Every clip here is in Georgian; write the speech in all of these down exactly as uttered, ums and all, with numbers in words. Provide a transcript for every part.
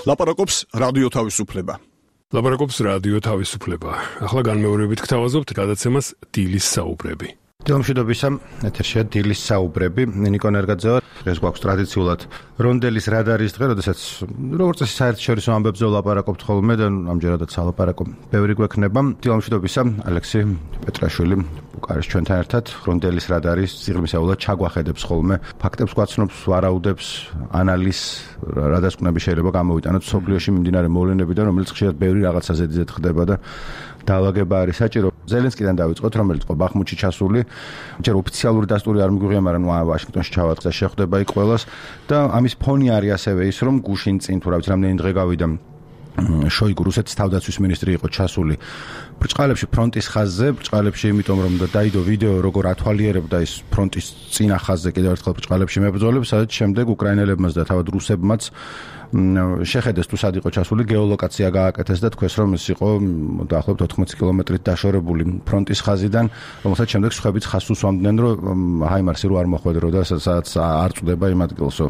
ლაპარაკობს რადიო თავისუფლება. ლაპარაკობს რადიო თავისუფლება. ახლა განმეორებით გთავაზობთ გადაცემას დილის საუბრები. დილომშვიდობისა, ეთერშია დილის საუბრები. ნიკო ნერგაძეა. დღეს გვაქვს ტრადიციულად რონდელის რადარის დღე, როდესაც როგორც წესი საერთაშორისო ამბებზე ვლაპარაკობთ ხოლმე და ამჯერადაც სალაპარაკო ბევრი გვექნება. დილომშვიდობისა, ალექსი პეტრაშვილი უკარის ჩვენთან ერთად რონდელის რადარის სიღრმისეულად ჩაგვახედებს ხოლმე, ფაქტებს გვაცნობს, ვარაუდებს, ანალიზს, რადასკვნები შეიძლება გამოვიტანოთ სოფლიოში მიმდინარე მოვლენებიდან, რომელიც ხშირად ბევრი რაღაცაზე ძეთ ხდება და დაალაგება არის საჭირო. ზელენსკიდან დავიწყოთ, რომელიც ყო ბახმუთში ჩასული. ჯერ ოფიციალური დასტური არ მიგვიღია, მაგრამ ვაშინგტონში ჩავაწყდა, შეხვდება იქ ყველას და ამის ფონი არის ასევე ის, რომ გუშინ წინ თუ რა ვიცი რამდენი დღე გავიდა შოიგუ რუსეთის თავდაცვის მინისტრი იყო ჩასული ბრჭყალებში ფრონტის ხაზზე, ბრჭყალებში იმიტომ რომ დაიდო ვიდეო როგორ ათვალიერებდა ის ფრონტის წინა ხაზზე კიდევ ერთხელ ბრჭყალებში მებრძოლებს, სადაც შემდეგ უკრაინელებმაც და თავად რუსებმაც შეხედეს თუ სად იყო ჩასული, გეოლოკაცია გააკეთეს და თქვეს რომ ის იყო დაახლოებით ოთხმოცი კილომეტრით დაშორებული ფრონტის ხაზიდან, რომელსაც შემდეგ სხვაებიც ხაზს უსვამდნენ, რომ ჰაიმარსი რო არ მოხვედრო და სადაც არ წვდება იმ ადგილსო.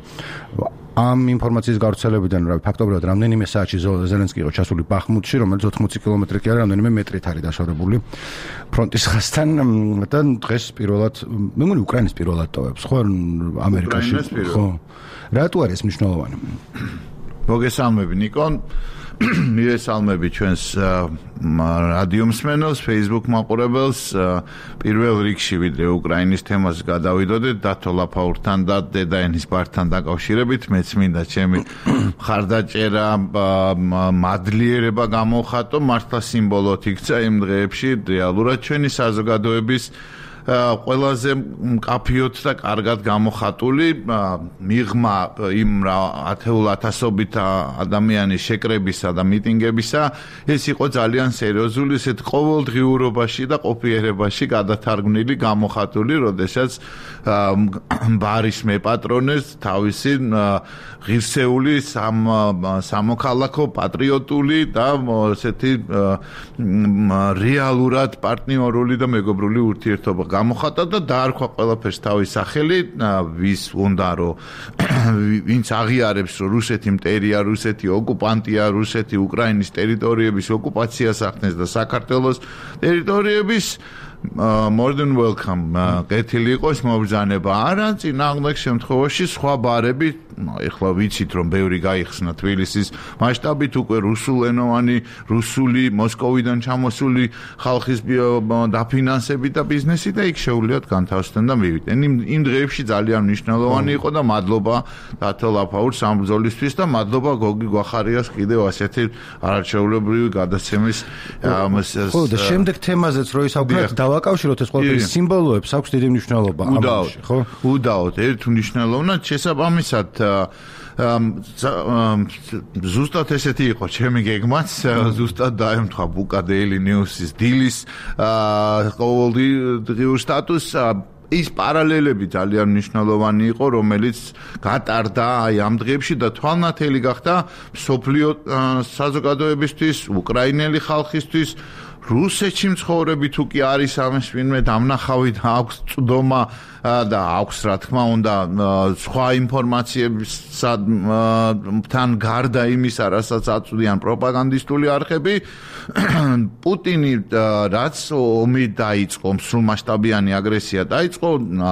ამ ინფორმაციის გავრცელებიდან რა ფაქტობრივად რამდენიმე საათში ზელენსკი იყო ჩასული ბახმუთში, რომელიც ოთხმოცი კილომეტრი კი არა, რამდენიმე მეტრით არის დაშორებული ფრონტის ხაზთან და დღეს პირველად, მე მგონი უკრაინის პირველად ტოვებს, ხო, ამერიკაში, ხო. რატო არის მნიშვნელოვანი? მოგესალმები ნიკო. მივესალმები ჩვენს რადიო მსმენელს, Facebook მაყურებელს. პირველ რიგში ვიდრე უკრაინის თემას გადავიდოდეთ დათო ლაფაურთან და დედაენის ბართან დაკავშირებით, მეც მინდა ჩემი მხარდაჭერა, მადლიერება გამოვხატო, მართლა სიმბოლოდ იქცა იმ დღეებში რეალურად ჩვენი საზოგადოების ყველაზე მკაფიოდ და კარგად გამოხატული მიღმა იმ ათეულ ათასობით ადამიანის შეკრებისა და მიტინგებისა, ეს იყო ძალიან სერიოზული, ესეთ ყოველდღიურობაში და ყოფიერებაში გადათარგმნილი, გამოხატული, როდესაც ბარის მეპატრონეს თავისი ღირსეული სამოქალაქო პატრიოტული და ესეთი რეალურად პარტნიორული და მეგობრული ურთიერთობა გამოხატა და დაარქვა ყველაფერს თავის სახელი, ვის უნდა რომ ვინც აღიარებს რომ რუსეთი მტერია, რუსეთი ოკუპანტია, რუსეთი უკრაინის ტერიტორიების ოკუპაციას ახდენს და საქართველოს ტერიტორიების more than welcome. კეთილი იყოს მობრძანება. არა, წინააღმდეგ შემთხვევაში სხვა ბარები, ეხლა ვიცით რომ ბევრი გაიხსნა თბილისის მასშტაბით უკვე რუსულენოვანი, რუსული მოსკოვიდან ჩამოსული ხალხის დაფინანსებით და ბიზნესი და იქ შეუძლიათ განთავსდნენ და მივიდნენ. იმ დღეებში ძალიან მნიშვნელოვანი იყო და მადლობა დათო ლაფაურს ამ ბრძოლისთვის და მადლობა გოგი გვახარიას კიდევ ასეთი არაჩვეულებრივი გადაცემის ხო და შემდეგ თემაზეც რო ისაუბრეთ დავაკავშიროთ ეს ყველაფერი სიმბოლოებს აქვს დიდი მნიშვნელობა ამაში, ხო? უდაოდ, ერთ მნიშვნელოვნად შესაბამისად ზუსტად ესეთი იყო ჩემი გეგმაც, ზუსტად დაემთხვა ბუკა Daily News-ის დილის ყოველდღიურ სტატუსს. ის პარალელები ძალიან მნიშვნელოვანი იყო, რომელიც გატარდა აი ამ დღეებში და თვალნათელი გახდა მსოფლიო საზოგადოებისთვის, უკრაინელი ხალხისთვის, რუსეთში მცხოვრები თუ კი არის ამის ვინმე დამნახავი და აქვს წვდომა და აქვს რა თქმა უნდა სხვა ინფორმაციებთან გარდა იმისა, რასაც აწვდიან პროპაგანდისტული არხები, პუტინი რაც ომი დაიწყო, მსრულმასშტაბიანი აგრესია დაიწყო,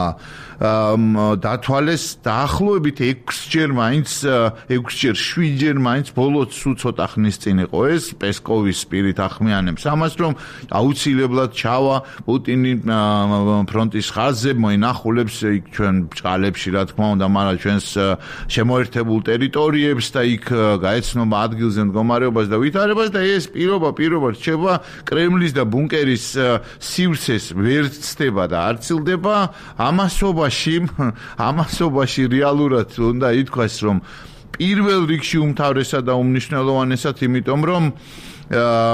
დათვალეს დაახლოებით ექვსჯერ მაინც, ექვსჯერ შვიდჯერ მაინც ბოლოს სულ ცოტა ხნის წინ იყო ეს პესკოვის პირით ახმიანებს ამას, რომ აუცილებლად ჩავა პუტინი ფრონტის ხაზზე, მოინახულებს იქ ჩვენ ბჭყალებში, რა თქმა უნდა, მაგრამ ჩვენს შემოერთებულ ტერიტორიებს და იქ გაეცნობა ადგილზე მდგომარეობას და ვითარებას და ეს პირობა პირობა რჩება კრემლის და ბუნკერის სივრცეს ვერ ცდება და არ ცილდება. ამასობაში, ამასობაში რეალურად უნდა ითქვას, რომ პირველ რიგში უმთავრესად და უმნიშვნელოვანესად, იმიტომ რომ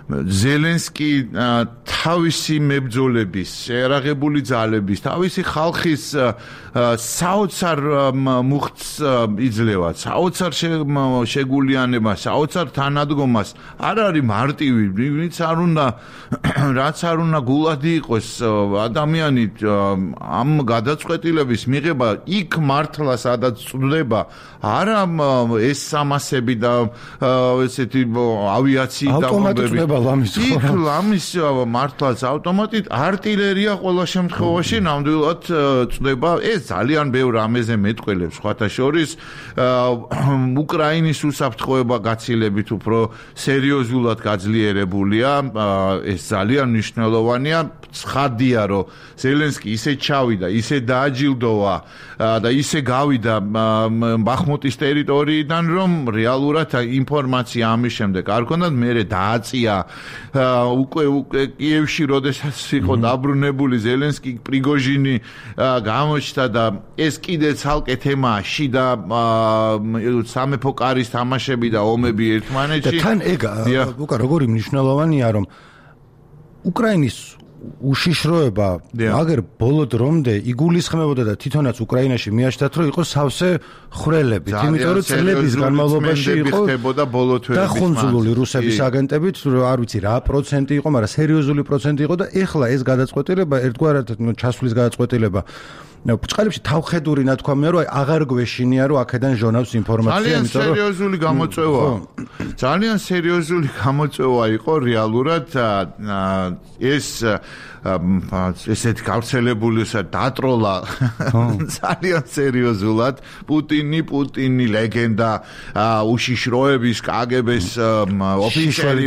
ზელენსკი თავისი მებრძოლების, შეერაღებული ძალების, თავისი ხალხის საოცარ მუხტს იძლევა, საოცარ შეგულიანებას, საოცარ თანადგომას. არ არის მარტივი, ვინც არ უნდა, რაც არ უნდა გულადი იყოს ადამიანი ამ გადაწყვეტილების მიღება იქ მართლა სადაც წვდება, არა ეს სამასები და ესეთი ავიაციით ავტომატურად ლამის იქ ლამის მართლაც ავტომატით артиლერია ყველა შემთხვევაში ნამდვილად წვდება. ეს ძალიან ბევრ ამეზე მეტყველებს, სხვათა შორის უკრაინის უსაფრთხოება გაცილებით უფრო სერიოზულად გაძლიერებულია. ეს ძალიან მნიშვნელოვანია. ცხადია, რომ ზელენსკი ისე ჩავიდა, ისე დააჯილდოვა და ისე გავიდა ბახმუტის ტერიტორიიდან, რომ რეალურად ინფორმაცია ამის შემდეგ არ ქონდათ. მერე დააწია უკვე უკვე კიევში, როდესაც იყო დაბრუნებული ზელენსკი, პრიგოჟინი გამოჩნდა და ეს კიდე ცალკე თემაა, შიდა სამეფო კარის თამაშები და ომები ერთმანეთში. და თან ეგ უკა როგორი მნიშვნელოვანია, რომ უკრაინის უშიშროება აგერ ბოლო დრომდე იგულისხმებოდა და თვითონაც უკრაინაში მიაჩნდათ, რომ იყო სავსე ხვრელებით, იმიტომ რომ წლების განმავლობაში იყო დახუნძულული რუსების აგენტებით, არ ვიცი რა პროცენტი იყო, მაგრამ სერიოზული პროცენტი იყო და ეხლა ეს გადაწყვეტილება ერთგვარად ჩასვლის გადაწყვეტილება ბჭყალებში თავხედური ნათქვამია, რომ აღარ გვეშინია, რომ აქედან ჟონავს ინფორმაცია, ძალიან სერიოზული გამოწვევა. ძალიან სერიოზული გამოწვევა იყო რეალურად ეს ესეთი გავრცელებული დატროლა ძალიან სერიოზულად. პუტინი, პუტინი ლეგენდა, უშიშროების კაგების ოფიცერი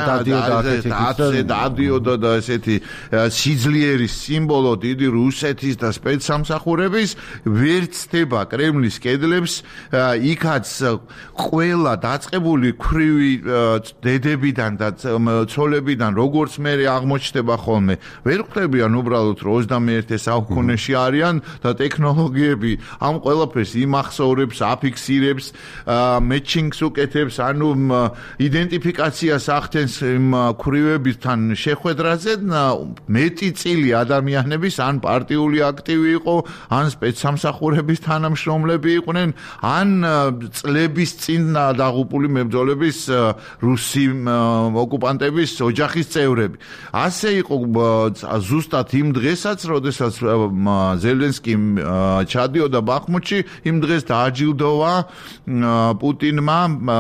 დადიოდა და ესეთი სიძლიერის სიმბოლო დიდი რუსეთის და სპეცსამსახურების ვერ ცდება კრემლის კედლებს. იქაც ყველა დაწყებული ქვრივი დედებიდან და ცოლებიდან როგორც მე აღმოჩნდება ხოლმე ვერ ხვდებიან უბრალოდ რომ ოცდამეერთე საუკუნეში არიან და ტექნოლოგიები ამ ყველაფერს იმახსოვრებს, აფიქსირებს, მეჩინგს უკეთებს, ანუ იდენტიფიკაციას ახდენს იმ ქვრივებთან შეხვედრაზე. მეტი წილი ადამიანების ან პარტიული აქტივი იყო, ან სპეცსამსახურების თანამშრომლები იყვნენ, ან წლების წინ დაღუპული მებრძოლების რუსი ოკუპანტების ოჯახის წევრები. ასე იყო ზუსტად იმ დღესაც, როდესაც ზელენსკი ჩადიოდა ბახმუტში, იმ დღეს დააჯილდოვა პუტინმა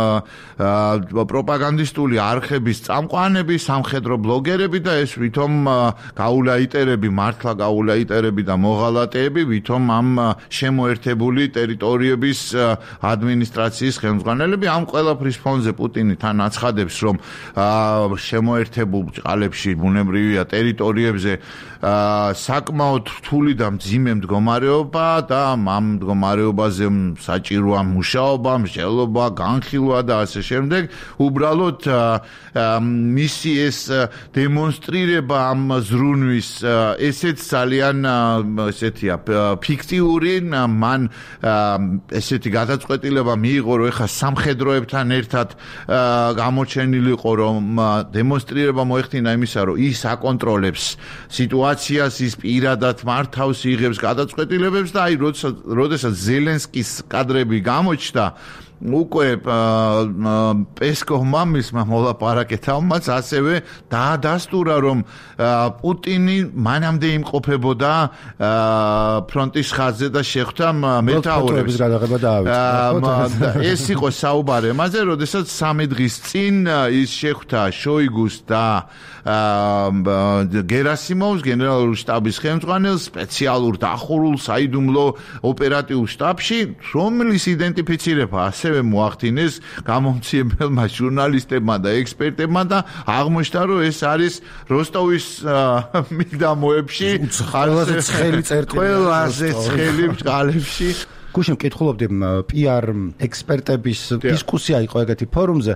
პროპაგანდისტული არხების წამყვანები, სამხედრო ბლოგერები და ეს ვითომ გაულაიტერები, მართლა გაულაიტერები და მოღალატეები, ვითომ ამ შემოერთებული ტერიტორიების ადმინისტრაციის ხელმძღვანელები. ამ ყველაფრის ფონზე პუტინი თან აცხადებს, რომ შემოერთებულ ბჭყალებში ბუნებრივია ტერიტორიებზე საკმაოდ რთული და მძიმე მდგომარეობა და ამ მდგომარეობაზე საჭიროა მუშაობა, მსჯელობა, განხილვა და ასე შემდეგ. უბრალოდ მისი ეს დემონსტრირება ამ ზრუნვის ესეც ძალიან ესეთია ფიქტიური. მან ესეთი გადაწყვეტილება მიიღო, რომ ეხა სამხედროებთან ერთად გამოჩენილიყო, რომ დემონსტრირება მოეხდინა იმისა, რომ ის აკონტროლებს სიტუაციას, ის პირადად მართავს, იღებს გადაწყვეტილებებს და აი როდესაც ზელენსკის კადრები გამოჩნდა, უკვე პესკოვმა მისმა მოლაპარაკეთავმაც ასევე დაადასტურა, რომ პუტინი მანამდე იმყოფებოდა ფრონტის ხაზზე და შეხვდა მეთაურებს. ეს იყო საუბარი ამაზე, როდესაც სამი დღის წინ ის შეხვდა შოიგუს და გერასიმოვს, გენერალური შტაბის ხელმძღვანელს, სპეციალურ დახურულ საიდუმლო ოპერატიულ შტაბში, რომლის იდენტიფიცირება ასევე მოახდინეს გამომცემელმა ჟურნალისტებმა და ექსპერტებმა და აღმოჩნდა, რომ ეს არის როსტოვის მიდამოებში ყველაზე ცხელი წერტილი, ყველაზე ცხელი ბჭყალებში. გუშინ მკითხულობდი პი არ ექსპერტების დისკუსია იყო ეგეთი ფორუმზე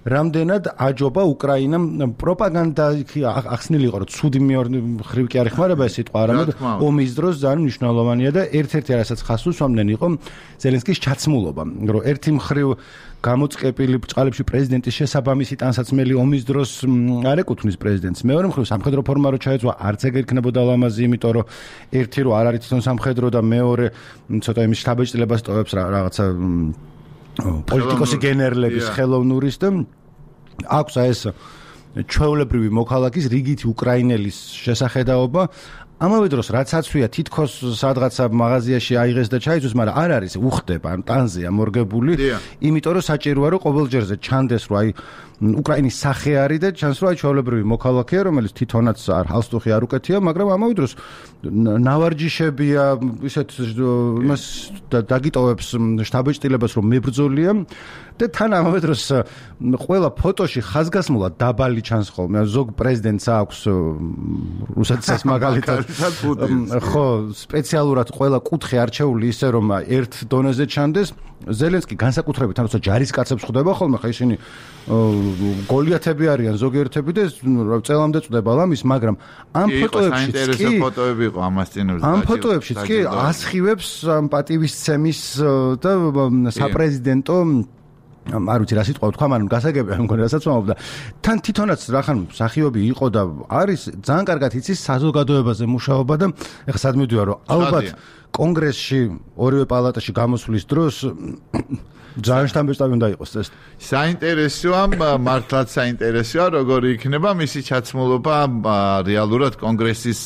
რამდენად აჯობა უკრაინამ პროპაგანდა ახსნილი იყო, რომ ცუდი მხრივ კი არ ეხმარება ეს სიტყვა, არამედ ომის დროს ძალიან მნიშვნელოვანია და ერთ-ერთი რასაც ხაზს უსვამდნენ იყო ზელენსკის ჩაცმულობა, რომ ერთი მხრივ გამოწყებილი ბჭყალებში პრეზიდენტის შესაბამისი ტანსაცმელი ომის დროს არ ეკუთვნის პრეზიდენტს. მეორე მხრივ სამხედრო ფორმა რო ჩაეწვა, არც ეგ იქნებოდა ლამაზი, იმიტომ რომ ერთი რო არ არის თვითონ სამხედრო და მეორე ცოტა იმის შთაბეჭდილებას ტოვებს რაღაცა პოლიტიკოსი გენერლების ხელოვნურის და აქვს ეს ჩვეულებრივი მოქალაქის რიგითი უკრაინელის შესახედაობა. ამავე დროს რაც აცვია თითქოს სადღაცა მაღაზიაში აიღეს და ჩაიწვეს, მაგრამ არ არის უხდება, ან ტანზეა მორგებული, იმიტომ რომ საჭიროა რომ ყოველჯერზე ჩანდეს, რომ აი უკრაინის სახე არის და ჩანს რომ აი ჩვეულებრივი მოქალაქეა, რომელიც თვითონაც არ ჰალსტუხი არ უკეთია, მაგრამ ამავე დროს ნავარჯიშებია, ისეთ იმას დაგიტოვებს შთაბეჭდილებას, რომ მებრძოლია და თან ამავე დროს ყველა ფოტოში ხაზგასმულად დაბალი ჩანს ხოლმე. ზოგ პრეზიდენტს აქვს რუსეთსაც მაგალითად ხო, სპეციალურად ყველა კუთხე არჩეული ისე რომ ერთ დონეზე ჩანდეს. ზელენსკი განსაკუთრებით ან როცა ჯარისკაცებს ხვდება ხოლმე, ხა ისინი გოლიათები არიან ზოგიერთები და წელამდე წდება ლამის, მაგრამ ამ ფოტოებშიც კი ფოტოები იყო ამას წინებზე. ამ ფოტოებშიც კი ასხივებს პატივისცემის და საპრეზიდენტო არ ვიცი რა სიტყვა ვთქვა, მაგრამ გასაგებია მგონი რასაც ვამბობდა. თან თვითონაც რახან მსახიობი იყო და არის ძალიან კარგად იცის საზოგადოებაზე მუშაობა და ეხლა სად მივდივარ რომ ალბათ კონგრესში ორივე პალატაში გამოსვლის დროს ძალიან შთამბეჭდავი უნდა იყოს ეს. საინტერესოა, მართლაც საინტერესოა, როგორი იქნება მისი ჩაცმულობა რეალურად კონგრესის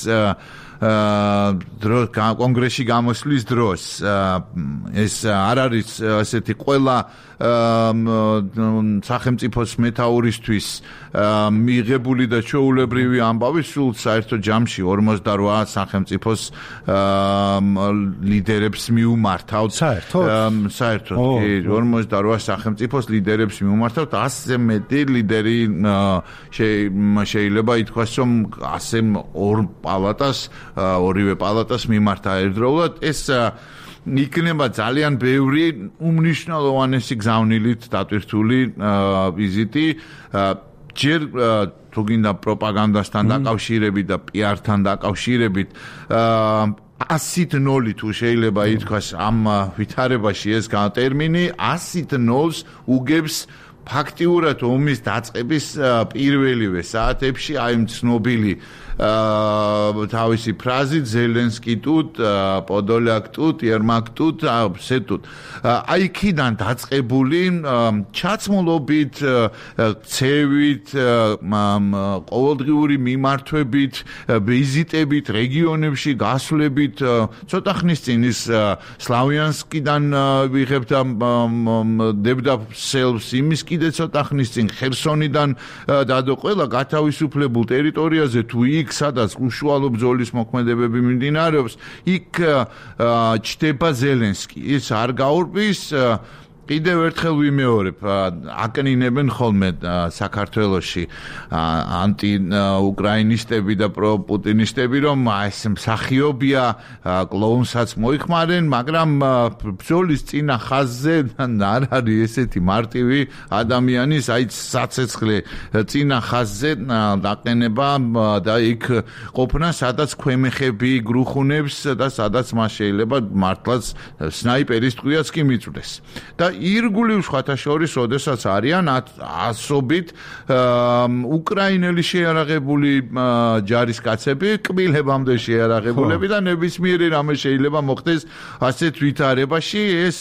დროს კონგრესში გამოსვლის დროს. ეს არ არის ასეთი ყველა სახელმწიფოს მეთაურისთვის მიღებული და ჩვეულებრივი ამბავი, სულ საერთო ჯამში ორმოცდაოთხ სახელმწიფოს ლიდერებს მიუმართავთ. საერთოდ? საერთოდ კი, ორმოცდაოთხ სახელმწიფოს ლიდერებს მიუმართავთ, ასზე მეტი ლიდერი შეიძლება ითქვას, რომ ასე ორ პალატას, ორივე პალატას მიმართა ერთდროულად. ეს იქნება ძალიან ბევრი უმნიშვნელოვანესი გზავნილით დატვირთული ვიზიტი. ჯერ თუ გინდა პროპაგანდასთან დაკავშირებით და პიართან დაკავშირებით ასით ნოლი თუ შეიძლება ითქვას ამ ვითარებაში ეს ტერმინი ასით ნოლს უგებს ფაქტიურად ომის დაწყების პირველივე საათებში აი ცნობილი თავისი ფრაზით ზელენსკი ტუტ, პოდოლიაკ ტუტ, ერმაკ ტუტ, აბსე ტუტ. აი იქიდან დაწყებული ჩაცმულობით, ცევით, ყოველდღიური მიმართვებით, ვიზიტებით, რეგიონებში გასვლებით, ცოტა ხნის წინ ის სლავიანსკიდან ვიღებთ დებდა სელს იმის კიდე ცოტა ხნის წინ ხერსონიდან დადო ყველა გათავისუფლებულ ტერიტორიაზე თუ იქ სადაც უშუალო ბრძოლის მოქმედებები მიმდინარეობს, იქ ჩდება ზელენსკი. ის არ გაურბის, კიდევ ერთხელ ვიმეორებ, აკნინებენ ხოლმე საქართველოში ანტი-უკრაინისტები და პრო-პუტინისტები, რომ ეს მსახიობია, კლოუნსაც მოიხმარენ, მაგრამ ბრძოლის წინა ხაზზე არ არის ესეთი მარტივი ადამიანი, საით საცეცხლე წინა ხაზზე დაყენება და იქ ყოფნა, სადაც ქვემეხები გრუხუნებს და სადაც მას შეიძლება მართლაც სნაიპერის ტყვიაც კი მიწვდეს. და ირგვლივ სხვათა შორის, როდესაც არიან ასობით უკრაინელი შეიარაღებული ჯარისკაცები, კბილებამდე შეიარაღებულები და ნებისმიერი რამე შეიძლება მოხდეს ასეთ ვითარებაში, ეს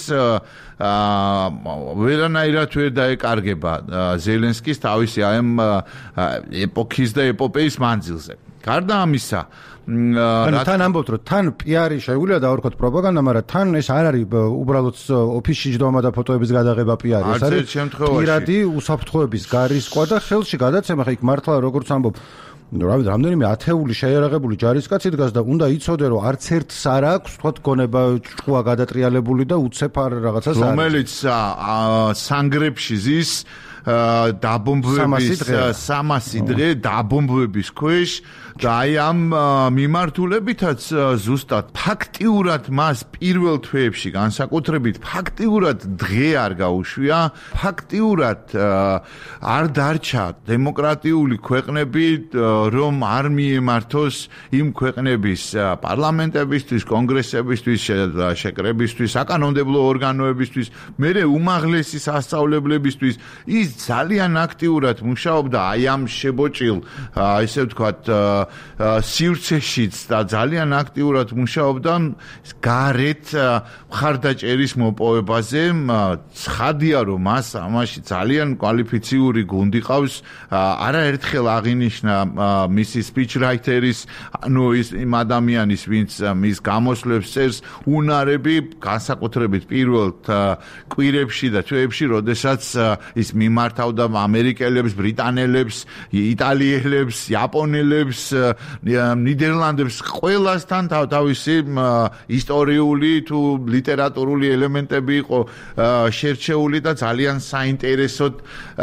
ვერანაირად ვერ დაეკარგება ზელენსკის თავისი ამ ეპოქის და ეპოპეის მანძილზე. გარდა ამისა, ანუ თან ამბობთ, რომ თან პიარი შეუძლია დავარქოთ პროპაგანდა, მაგრამ თან ეს არ არის უბრალოდ ოფისში ჯდომა და ფოტოების გადაღება პიარი, ეს არის პირადი უსაფრთხოების გარისკვა და ხელში გადაცემა. ხა იქ მართლა როგორც ამბობ, რა ვიცი, რამდენიმე ათეული შეიარაღებული ჯარისკაცი დგას და უნდა იცოდე, რომ არც ერთს არ აქვს, თქვათ, გონება ჭკუა გადატრიალებული და უცებ არ რაღაცას არის. რომელიც სანგრებში ზის დაბომბვების სამასი დღე დაბომბვების ქვეშ და აი ამ მიმართულებითაც ზუსტად ფაქტიურად მას პირველ თვეებში განსაკუთრებით ფაქტიურად დღე არ გაუშვია, ფაქტიურად არ დარჩა დემოკრატიული ქვეყნები, რომ არ მიემართოს იმ ქვეყნების პარლამენტებისთვის, კონგრესებისთვის, შეკრებისთვის, საკანონმდებლო ორგანოებისთვის, მერე უმაღლესი სასწავლებლებისთვის ის ძალიან აქტიურად მუშაობდა აი ამ შებოჭილ, ესე ვთქვათ, სივრცეშიც და ძალიან აქტიურად მუშაობდა გარეთ მხარდაჭერის მოპოვებაზე. ცხადია, რომ მას ამაში ძალიან კვალიფიციური გუნდი ყავს. არაერთხელ აღინიშნა მისი სპიჩრაითერის, ანუ ის იმ ადამიანის, ვინც მის გამოსვლებს წერს, უნარები, განსაკუთრებით პირველ კვირებში და თვეებში, როდესაც ის მიმართავდა ამერიკელებს, ბრიტანელებს, იტალიელებს, იაპონელებს, ნიდერლანდებს, ყველასთან თავისი ისტორიული თუ ლიტერატურული ელემენტები იყო შერჩეული და ძალიან საინტერესოდ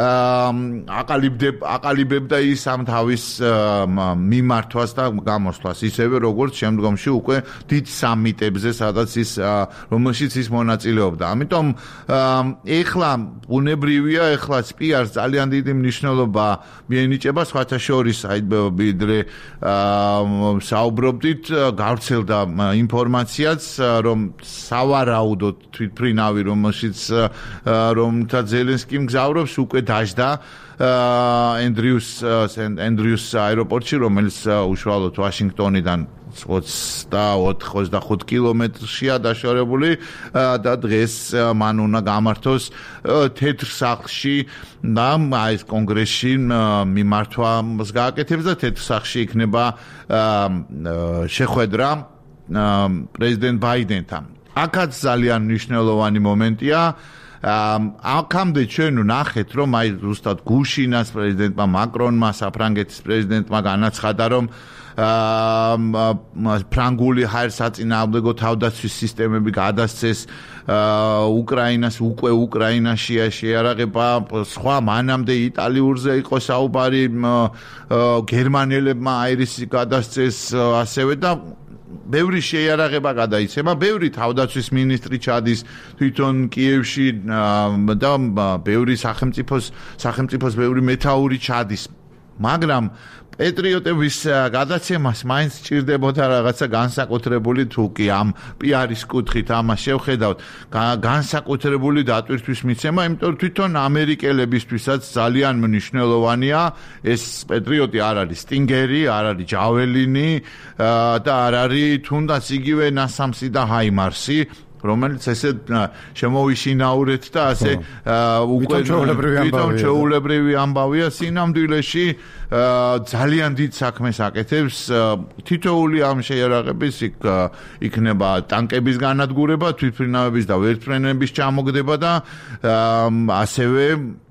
აყალიბებდა ის ამ თავის მიმართვას და გამოსვლას, ისევე როგორც შემდგომში უკვე დიდ სამიტებზე, სადაც ის რომელშიც ის მონაწილეობდა. ამიტომ ეხლა ბუნებრივია, ეხლა პიარს ძალიან დიდი მნიშვნელობა მიენიჭება, სხვათა შორის აი ვიდრე საუბრობდით, გავრცელდა ინფორმაციაც, რომ სავარაუდოდ თვითმფრინავი, რომელშიც რომთა ზელენსკი მგზავრობს, უკვე დაждდა ენდრიუს ენდრიუს აეროპორტში, რომელიც უშუალოდ ვაშინგტონიდან ოცდაოთხ ოცდახუთ კილომეტრშია დაშორებული და დღეს მან უნდა გამართოს თეთრ სახლში და ეს კონგრესში მიმართვას გააკეთებს და თეთრ სახლში იქნება შეხვედრა პრეზიდენტ ბაიდენთან. აქაც ძალიან მნიშვნელოვანი მომენტია. აქამდე ჩვენ ვნახეთ, რომ აი ზუსტად გუშინაც პრეზიდენტმა მაკრონმა, საფრანგეთის პრეზიდენტმა განაცხადა, რომ ფრანგული ჰაერსაწინააღმდეგო თავდაცვის სისტემები გადასცეს უკრაინას, უკვე უკრაინაშია შეარაღება, სხვა მანამდე იტალიურზე იყო საუბარი, გერმანელებმა აირისი გადასცეს, ასევე და ბევრი შეიარაღება გადაიცემა, ბევრი თავდაცვის მინისტრი ჩადის თვითონ კიევში და ბევრი სახელმწიფოს სახელმწიფოს ბევრი მეთაური ჩადის, მაგრამ პატრიოტების გადაცემას მაინც სჭირდებოდა რაღაცა განსაკუთრებული თუ კი ამ პიარის კუთხით ამას შევხედავთ, განსაკუთრებული დატვირთვის მიცემა, იმიტომ რომ თვითონ ამერიკელებისთვისაც ძალიან მნიშვნელოვანია ეს პატრიოტი არ არის სტინგერი, არ არის ჯაველინი და არ არის თუნდაც იგივე ნასამსი და ჰაიმარსი, რომელიც ესე შემოვიშინაურეთ და ასე უკვე თვითონ ჩვეულებრივი ამბავია, სინამდვილეში ძალიან დიდ საქმეს აკეთებს. თითოეული ამ შეიარაღების იქნება ტანკების განადგურება, თვითმფრინავების და ვერტმფრენების ჩამოგდება და ასევე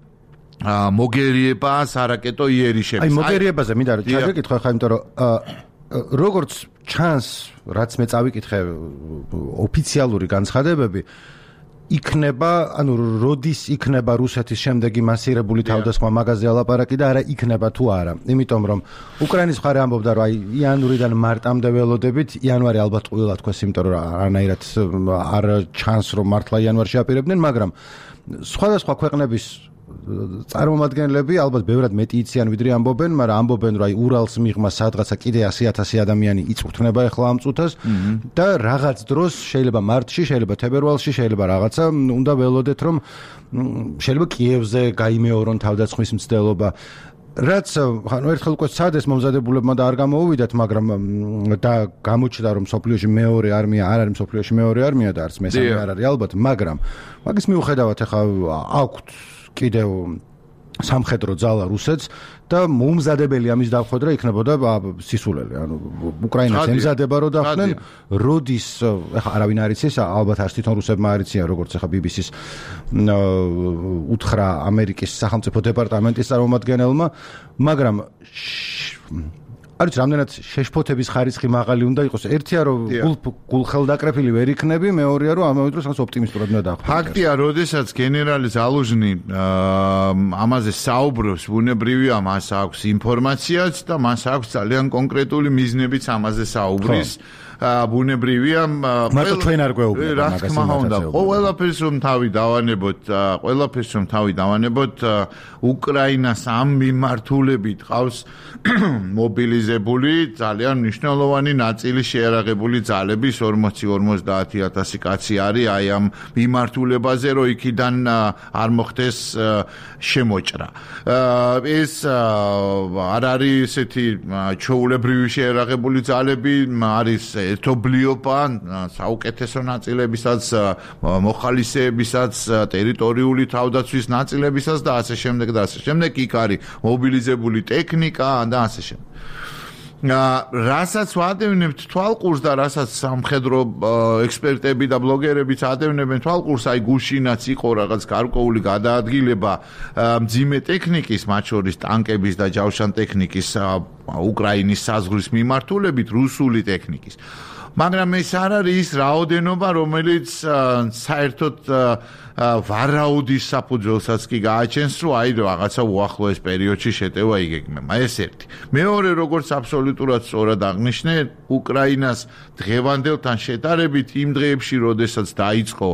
მოგერიება სარაკეტო იერიშების. აი მოგერიებაზე მინდა რომ ჩაგეკითხო ხა, იმიტომ რომ როგორც ჩანს, რაც მე წავიკითხე ოფიციალური განცხადებები, იქნება, ანუ როდის იქნება რუსეთის შემდეგი მასირებული თავდასხმა მაგაზე ალაპარაკი და არა იქნება თუ არა. იმიტომ რომ უკრაინის მხარე ამბობდა, რომ აი იანვრიდან მარტამდე ველოდებით, იანვარი ალბათ ყველა თქვეს, იმიტომ რომ არანაირად არ ჩანს, რომ მართლა იანვარში აპირებდნენ, მაგრამ სხვადასხვა ქვეყნების წარმომადგენლები ალბათ ბევრად მეტი იციან ვიდრე ამბობენ, მაგრამ ამბობენ, რომ აი ურალს მიღმა სადღაცა კიდე ასი ათასი ადამიანი იწვრთნება ახლა ამ წუთას და რაღაც დროს შეიძლება მარტში, შეიძლება თებერვალში, შეიძლება რაღაცა უნდა ველოდეთ, რომ შეიძლება კიევზე გაიმეორონ თავდასხმის მცდელობა. რაც ხანო ერთხელ უკვე სადეს მომზადებულებმა და არ გამოუვიდათ, მაგრამ და გამოჩნდა, რომ სოფლიოში მეორე არმია არ არის, სოფლიოში მეორე არმია და არც მესამე არ არის ალბათ, მაგრამ მაგის მიუხედავად ახლა აქვთ კიდევ სამხედრო ძალა რუსეთს და მომზადებელი ამის დახვედრა იქნებოდა სისულელი, ანუ უკრაინას ემზადება რომ დახვდნენ, როდის ახლა არავინ არ იცის, ალბათ არც თვითონ რუსებმა არ იციან, როგორც ახლა ბი ბი სის უთხრა ამერიკის სახელმწიფო დეპარტამენტის წარმომადგენელმა, მაგრამ არის რამდენად შეშფოთების ხარისხი მაღალი უნდა იყოს. ერთია რომ გულხელდაკრეფილი ვერ იქნები, მეორეა რომ ამავე დროს რაღაც ოპტიმისტურად უნდა დაახმაროს. ფაქტია, როდესაც გენერალი ზალუჟნი ამაზე საუბრობს, ბუნებრივია, მას აქვს ინფორმაციაც და მას აქვს ძალიან კონკრეტული მიზნებიც ამაზე საუბრის. ბუნებრივია მარტო ჩვენ არ გვეუბნება რა თქმა უნდა ყველაფერს რომ თავი დავანებოთ ყველაფერს რომ თავი დავანებოთ უკრაინას ამ მიმართულებით ყავს მობილიზებული ძალიან მნიშვნელოვანი ნაწილი შეერაღებული ძალების ორმოცი ორმოცდაათი ათასი კაცი არის აი ამ მიმართულებაზე რომ იქიდან არ მოხდეს შემოჭრა ეს არ არის ესეთი ჩაულებრივი შეერაღებული ძალები არის ერთობლიობა საუკეთესო ნაწილებისაც მოხალისეებისაც ტერიტორიული თავდაცვის ნაწილებისაც და ასე შემდეგ და ასე შემდეგ იქ არის მობილიზებული ტექნიკა და ასე შემდეგ რასაც ვადევნებთ თვალყურს და რასაც სამხედრო ექსპერტები და ბლოგერებიც ადევნებენ თვალყურს აი გუშინაც იყო რაღაც გარკვეული გადაადგილება მძიმე ტექნიკის მათ შორის ტანკების და ჯავშან ტექნიკის უკრაინის საზღვრის მიმართულებით რუსული ტექნიკის მაგრამ ეს არ არის ის რაოდენობა რომელიც საერთოდ ვარაუდის საფუძველსაც კი გააჩენს რომ აი რაღაცა უახლოეს პერიოდში შეტევა იგეგმება ეს ერთი მეორე როგორც აბსოლუტურად სწორად აღნიშნე უკრაინას დღევანდელთან შედარებით იმ დღეებში როდესაც დაიწყო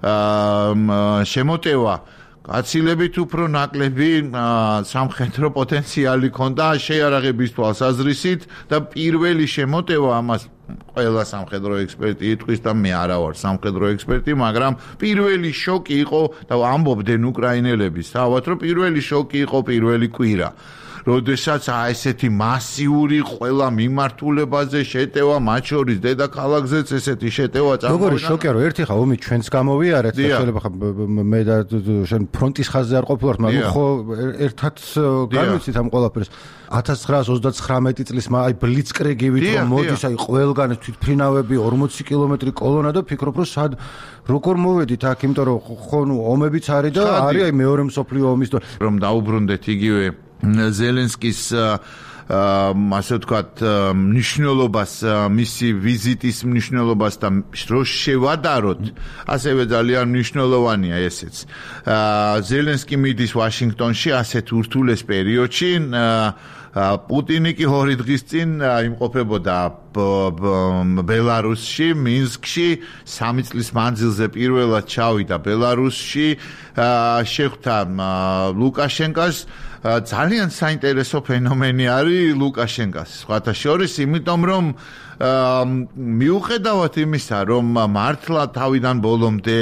შემოტევა გაცილებით უფრო ნაკლები სამხედრო პოტენციალი ჰქონდა შეიარაღების თვალსაზრისით და პირველი შემოტევა ამას ყველა სამხედრო ექსპერტი იტყვის და მე არა ვარ სამხედრო ექსპერტი, მაგრამ პირველი შოკი იყო და ამბობდნენ უკრაინელები, თავად რომ პირველი შოკი იყო პირველი კვირა. როდესაც ესეთი მასიური ყველა მიმართულებაზე შეტევა მათ შორის დედაქალაქზეც ესეთი შეტევა წამოვიდა. როგორი შოკია რომ ერთი ხა ომი ჩვენც გამოვიარეთ და შეიძლება ხა მე და შენ ფრონტის ხაზზე არ ყოფილვართ, მაგრამ ხო ერთად გამიცით ამ ყველაფერს. ათას ცხრაას ოცდაცხრამეტი წლის აი ბლიცკრიგივით რომ მოდის აი ყველგან თვითფრინავები ორმოცი კილომეტრი კოლონა და ფიქრობ რომ სად როგორ მოვედით აქ იმიტომ რომ ხო ნუ ომებიც არის და არის აი მეორე მსოფლიო ომის რომ დაუბრუნდეთ იგივე ზელენსკის ასე ვთქვათ მნიშვნელობას მისი ვიზიტის მნიშვნელობას და რო შევადაროთ ასევე ძალიან მნიშვნელოვანია ესეც ზელენსკი მიდის ვაშინგტონში ასეთ ურთულეს პერიოდში პუტინი კი ორი დღის წინ იმყოფებოდა ბელარუსში, მინსკში, სამი წლის მანძილზე პირველად ჩავიდა ბელარუსში, შეხვდა ლუკაშენკას ძალიან საინტერესო ფენომენი არის ლუკაშენკას სხვათა შორის, იმიტომ რომ მიუხედავად იმისა, რომ მართლა თავიდან ბოლომდე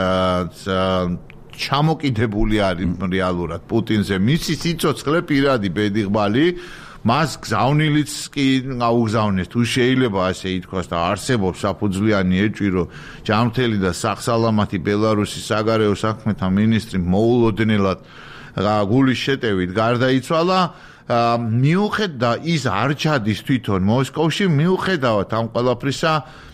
ჩამოკიდებული არის რეალურად პუტინზე მისი სიცოცხლე პირადი ბედიღბალი მას გზავნილიც კი აუგზავნეს თუ შეიძლება ასე ითქვას და არსებობს საფუძვლიანი ეჭვი რომ ჯანმრთელი და სახსალამათი ბელარუსის საგარეო საქმეთა მინისტრი მოულოდნელად გულის შეტევით გარდაიცვალა მიუხედა ის არ ჩადის თვითონ მოსკოვში მიუხედავად ამ ყველაფრისა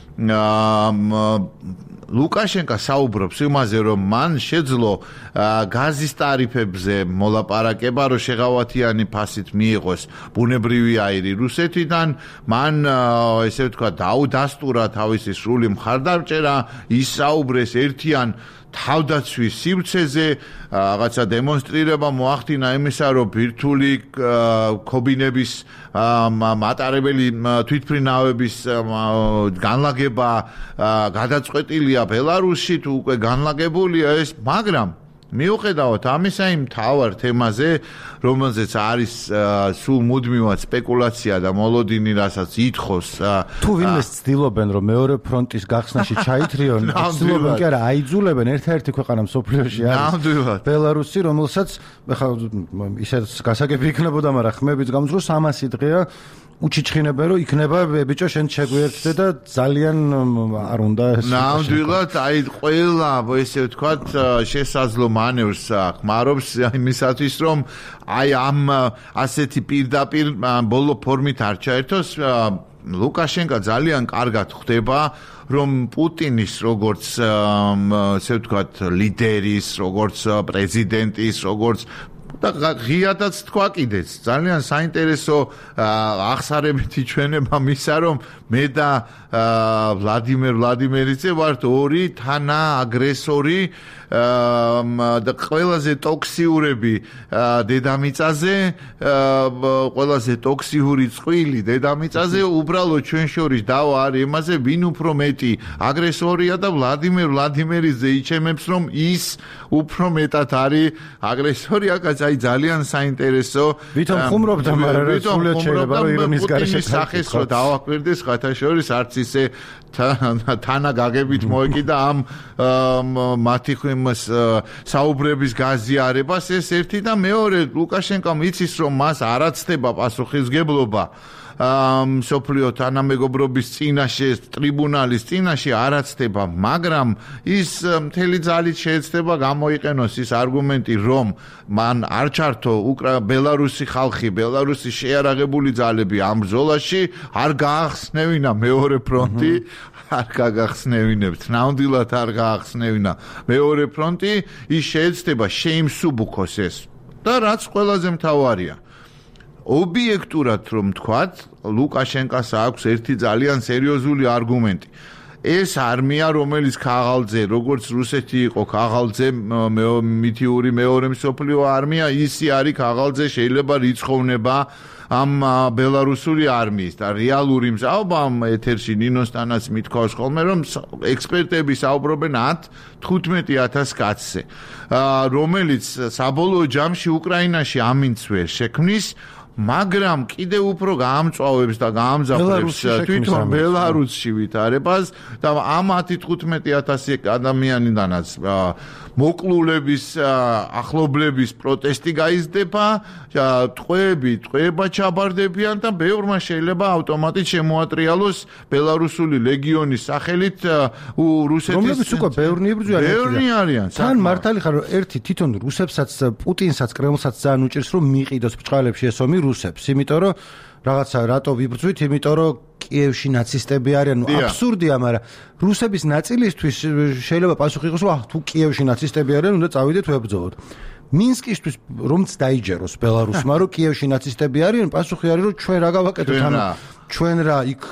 ლუკაშენკა საუბრობს იმაზე, რომ მან შეძლო გაზის ტარიფებზე მოლაპარაკება, რომ შეღავათიანი ფასით მიიღოს ბუნებრივი აირი რუსეთიდან, მან ესე ვთქვათ, დაუდასტურა თავისი სრული მხარდამჭერა, ისაუბრეს ერთიან თავდაცვის სივრცეზე, რაღაცა დემონსტრირება მოახდინა იმისა, რომ ბირთვული ქობინების მატარებელი თვითფრინავების განლაგება გადაწყვეტილია ბელარუსში თუ უკვე განლაგებულია ეს, მაგრამ მიუხედავად ამისა იმ მთავარ თემაზე, რომელზეც არის სულ მუდმივად სპეკულაცია და მოლოდინი, რასაც ითხოვს თუ ვინმე ცდილობენ რომ მეორე ფრონტის გახსნაში ჩაითრიონ, ცდილობენ კი არა აიძულებენ ერთ-ერთი ქვეყანა მსოფლიოში არის ბელარუსი, რომელსაც ხა ისეთ გასაგები იქნებოდა, მაგრამ ხმებით გამოს რომ სამასი დღეა უჩიჩხინებენ რომ იქნება ბიჭო შენ შეგვიერთდე და ძალიან არ უნდა ეს ნამდვილად აი ყველა ესე ვთქვათ შესაძლო მანევრს ხმარობს იმისათვის რომ აი ამ ასეთი პირდაპირ ბოლო ფორმით არ ჩაერთოს ლუკაშენკა ძალიან კარგად ხვდება რომ პუტინის როგორც ესე ვთქვათ ლიდერის როგორც პრეზიდენტის როგორც და ღიადაც თქვა კიდეც ძალიან საინტერესო აღსარებითი ჩვენება მისა რომ მე და ვლადიმერ ვლადიმერიძე ვართ ორი თანა აგრესორი და ყველაზე ტოქსიურები დედამიწაზე ყველაზე ტოქსიური წყვილი დედამიწაზე უბრალოდ ჩვენ შორის დავა არის იმაზე ვინ უფრო მეტი აგრესორია და ვლადიმერ ვლადიმერიძე იჩემებს რომ ის უფრო მეტად არის აგრესორი აკაც აი ძალიან საინტერესო ვითომ ხუმრობთ მაგრამ სულად შეიძლება რომ ირონის გარეშე სახეს რო დავაკვირდეს ხათა შორის არც ისე თანა გაგებით მოეკიდა ამ მათი ხმის საუბრების გაზიარებას ეს ერთი და მეორე ლუკაშენკომ იცის რომ მას არაცდება პასუხისგებლობა სოფლიო თანამეგობრობის წინაშე ტრიბუნალის წინაშე არაცდება მაგრამ ის მთელი ძალით შეეცდება გამოიყენოს ის არგუმენტი რომ მან არ ჩართო ბელარუსი ხალხი ბელარუსის შეიარაღებული ძალები ამ ბრძოლაში არ გაახსნევინა მეორე ფრონტი არ გაგახსნევინებთ ნამდვილად არ გაახსნევინა მეორე ფრონტი ის შეეცდება შეიმსუბუქოს ეს და რაც ყველაზე მთავარია ობიექტურად რომ თქვათ ლუკაშენკას აქვს ერთი ძალიან სერიოზული არგუმენტი ეს არმია რომელიც ქაღალდზე როგორც რუსეთი იყო ქაღალდზე მითიური მეორე მსოფლიო არმია ისი არის ქაღალდზე შეიძლება რიცხოვნება ამ ბელარუსული არმიის და რეალური მზაობა ამ ეთერში ნინოსთანაც მithქვავს ხოლმე რომ ექსპერტები საუბრობენ ათ თხუთმეტი ათას კაცზე რომელიც საბოლოო ჯამში უკრაინაში ამინდს ვერ შექმნის მაგრამ კიდე უფრო გაამწვავებს და გაამძაფრებს თვითონ ბელარუსში ვითარებას და ამ ათი თხუთმეტი ათასი ადამიანიდანაც მოკლულების ახლობლების პროტესტი გაიზრდება ტყვეები ტყვეება ჩაბარდებიან და ბევრმა შეიძლება ავტომატით შემოატრიალოს ბელარუსული ლეგიონის სახელით რუსეთის რომლებიც უკვე ბევრნი იბრძვიან ბევრნი არიან თან მართალი ხარ რომ ერთი თვითონ რუსებსაც პუტინსაც კრემლსაც ძალიან უჭირს რომ მიიყიდოს ბჭყალებში ეს ომი რუსებს იმიტომ რომ რაღაცა რატო ვიბრძვით იმიტომ რომ კიევში ნაცისტები არიან ნუ აბსურდია მაგრამ რუსების ნაწილისთვის შეიძლება პასუხი იყოს რომ თუ კიევში ნაცისტები არიან უნდა წავიდეთ ვებრძოლოთ მინსკისთვის რომც დაიჯეროს ბელარუსმა რომ კიევში ნაცისტები არიან პასუხი არის რომ ჩვენ რა გავაკეთოთ ანუ ჩვენ რა იქ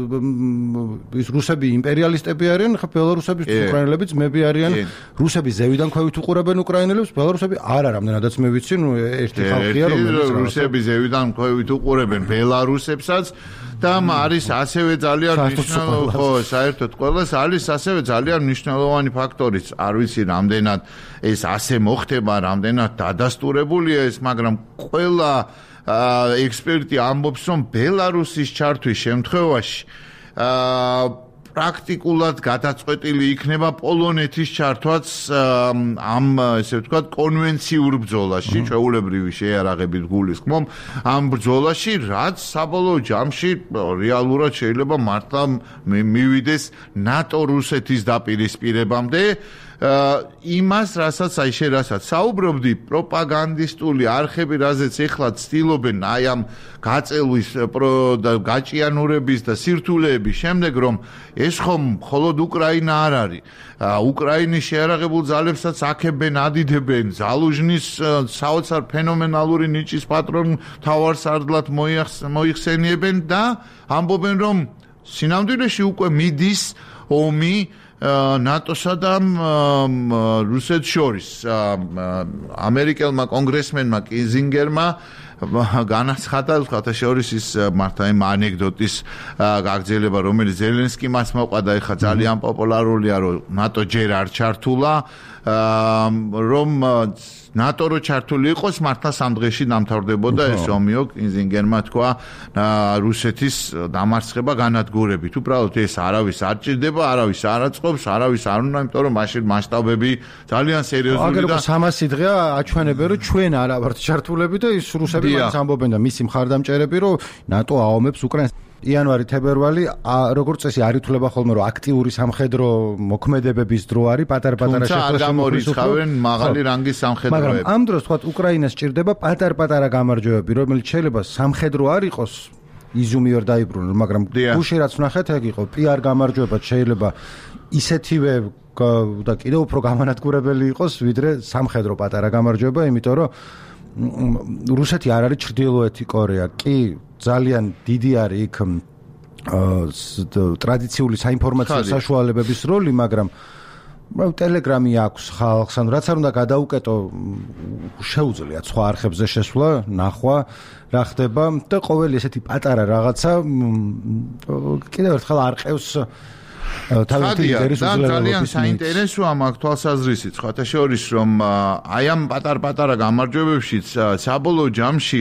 ის რუსები იმპერიალისტები არიან ხა ბელარუსები უკრაინელები ძმები არიან რუსები ზევიდან ქვევით უყურებენ უკრაინელებს ბელარუსები არა რამდენადაც მე ვიცი ნუ ერთი ხალხია რომელიც რუსები ზევიდან ქვევით უყურებენ ბელარუსებსაც და არის ასევე ძალიან მნიშვნელოვანი ხო საერთოდ ყველას არის ასევე ძალიან მნიშვნელოვანი ფაქტორიც არ ვიცი რამდენად ეს ასე მოხდება რამდენად დადასტურებულია ეს მაგრამ ყველა ექსპერტი ამბობს რომ ბელარუსის ჩართვის შემთხვევაში პრაქტიკულად გადაწყვეტილი იქნება პოლონეთის ჩართვაც ამ ესე ვთქვათ კონვენციურ ბრძოლაში ჩვეულებრივი შეიარაღებით გულისხმობ ამ ბრძოლაში რაც საბოლოო ჯამში რეალურად შეიძლება მართლა მივიდეს ნატო რუსეთის დაპირისპირებამდე იმას რასაც აი შე რასაც საუბრობდი პროპაგანდისტული არხები რაზეც ეხლა ცდილობენ აი ამ გაწელვის და გაჭიანურების და სირთულეების შემდეგ რომ ეს ხომ მხოლოდ უკრაინა არ არის უკრაინის შეიარაღებულ ძალებსაც აქებენ ადიდებენ ზალუჟნის საოცარ ფენომენალური ნიჭის პატრონ თავარსარდლად მოიხსენიებენ და ამბობენ რომ სინამდვილეში უკვე მიდის ომი ნატოსა და რუსეთს შორის ამერიკელმა კონგრესმენმა კიზინგერმა განაცხადა ხათა შორის ის მართლა იმ ანეკდოტის გაგრძელება რომელიც ზელენსკიმაც მოყვა და ეხლა ძალიან პოპულარულია რომ ნატო ჯერ არ ჩართულა რომ ნატო რო ჩართული იყოს მართლა სამ დღეში დამთავრდებოდა ეს ომიო კინზინგერმა თქვა რუსეთის დამარცხება განადგურებით უბრალოდ ეს არავის არ ჭირდება არავის არ აწყობს არავის არ უნდა იმიტომ რომ მაშინ მასშტაბები ძალიან სერიოზული და სამასი დღეა აჩვენებენ რომ ჩვენ არა ვართ ჩართულები და ის რუსები მას ამბობენ და მისი მხარდამჭერები რომ ნატო აომებს უკრაინას იანვარი თებერვალი როგორც წესი არ ითვლება ხოლმე რომ აქტიური სამხედრო მოქმედებების დრო არის პატარ-პატარა შემოხსოვენ მაღალი რანგის სამხედროები მაგრამ ამ დროს თქვა უკრაინას ჭირდება პატარ-პატარა გამარჯვებები რომელიც შეიძლება სამხედრო არ იყოს იზუმი ვერ დაიბრუნოს მაგრამ გუში რაც ვნახეთ ეგ იყო პიარ გამარჯვებად შეიძლება ისეთივე და კიდევ უფრო გამანადგურებელი იყოს ვიდრე სამხედრო პატარა გამარჯვება იმიტომ რომ რუსეთი არ არის ჩრდილოეთი კორეა, კი ძალიან დიდი არის იქ ტრადიციული საინფორმაციო საშუალებების როლი, მაგრამ ტელეგრამი აქვს ხალხს, ანუ რაც არ უნდა გადაუკეტო, შეუძლიათ სხვა არხებზე შესვლა, ნახვა, რა ხდება და ყოველი ესეთი პატარა რაღაცა კიდევ ერთხელ არყევს თავისი ინტერესის უძლებლობას. ძალიან საინტერესოა მაგ თვალსაზრისით, სხვათა შორის, რომ აი ამ პატარ-პატარა გამარჯვებებშიც საბოლოო ჯამში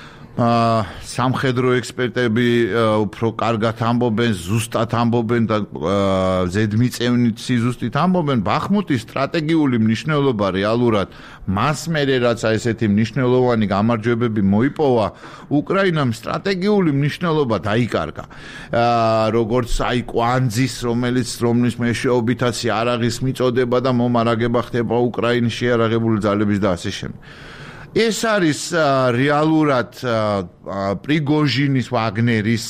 სამხედრო ექსპერტები უფრო კარგად ამბობენ, ზუსტად ამბობენ და ზედმიწევნით სიზუსტით ამბობენ, ბახმუტის სტრატეგიული მნიშვნელობა რეალურად მას მერე რაც ესეთი მნიშვნელოვანი გამარჯვებები მოიპოვა, უკრაინამ სტრატეგიული მნიშვნელობა დაიკარგა. როგორც აი კვანძის, რომელიც რომლის მეშვეობითაც იარაღის მიწოდება და მომარაგება ხდება უკრაინის შეიარაღებული ძალების და ასე შემდეგ. ეს არის რეალურად პრიგოჟინის ვაგნერის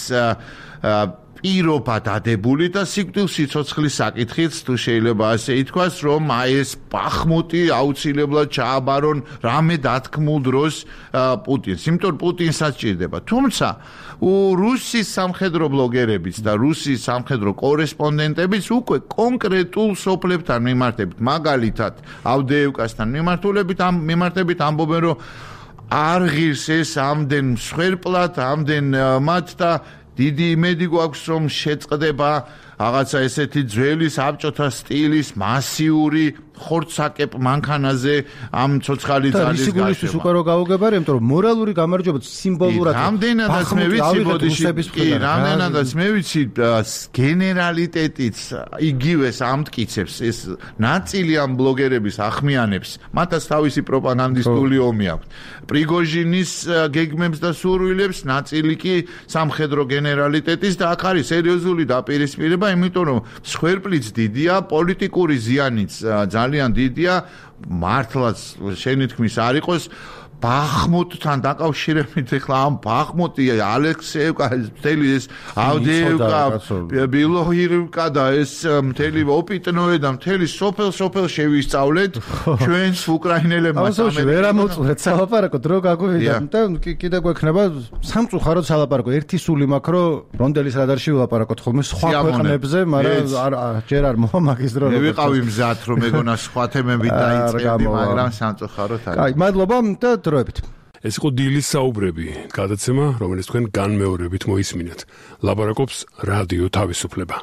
პირობა დადებული და სიკვდილ სიცოცხლის საკითხიც თუ შეიძლება ასე ითქვას, რომ აი ეს ბახმუტი აუცილებლად ჩააბარონ რამე დათქმულ დროს პუტინს. იმიტომ რომ პუტინსაც ჭირდება. თუმცა რუსის სამხედრო ბლოგერებიც და რუსის სამხედრო კორესპონდენტებიც უკვე კონკრეტულ სოფლებთან მიმართებით, მაგალითად ავდეევკასთან მიმართულებით ამ მიმართებით ამბობენ, რომ არ ღირს ეს ამდენ მსხვერპლად, ამდენ მათ და დიდი იმედი გვაქვს, რომ შეწყდება რაღაცა ესეთი ძველი საბჭოთა სტილის მასიური ხორცაკებ მანქანაზე ამ ცოცხალი ძალის გასაგებია. უკვე რო გაუგებარი, იმიტომ რომ მორალური გამარჯვება სიმბოლურად რამდენადაც მე ვიცი, ბოდიში, კი, რამდენადაც მე ვიცი, გენერალიტეტიც იგივეს ამტკიცებს, ეს ნაწილი ამ ბლოგერების ახმიანებს, მათაც თავისი პროპაგანდისტული ომი აქვს. პრიგოჟინის გეგმებს და სურვილებს, ნაწილი კი სამხედრო გენერალიტეტის და აქ არის სერიოზული დაპირისპირება, იმიტომ რომ მსხვერპლიც დიდია, პოლიტიკური ზიანიც ძალიან დიდია, მართლაც შენი თქმის არ იყოს ბახმუტთან დაკავშირებით ახლა ამ ბახმუტი ალექსეევკა მთელი ეს ავდეევკა ბილოჰიროვკა და ეს მთელი ოპიტნოე და მთელი სოფელ სოფელ შევისწავლეთ ჩვენს უკრაინელებმა ამასობაში ვერ ამოწურეთ სალაპარაკო დრო გაგვივიდა და კიდე გვექნება სამწუხაროდ სალაპარაკო ერთი სული მაქვს რომ რონდელის რადარში ვილაპარაკოთ ხოლმე სხვა ქვეყნებზე მაგრამ ჯერ არ მოვა მაგის დრო მე ვიყავი მზად რომ მეგონა სხვა თემები დაიწყებდი მაგრამ სამწუხაროდ არის აი მადლობა და ეს იყო დილის საუბრები, გადაცემა, რომელიც თქვენ განმეორებით მოისმინეთ. ლაპარაკობს რადიო თავისუფლება.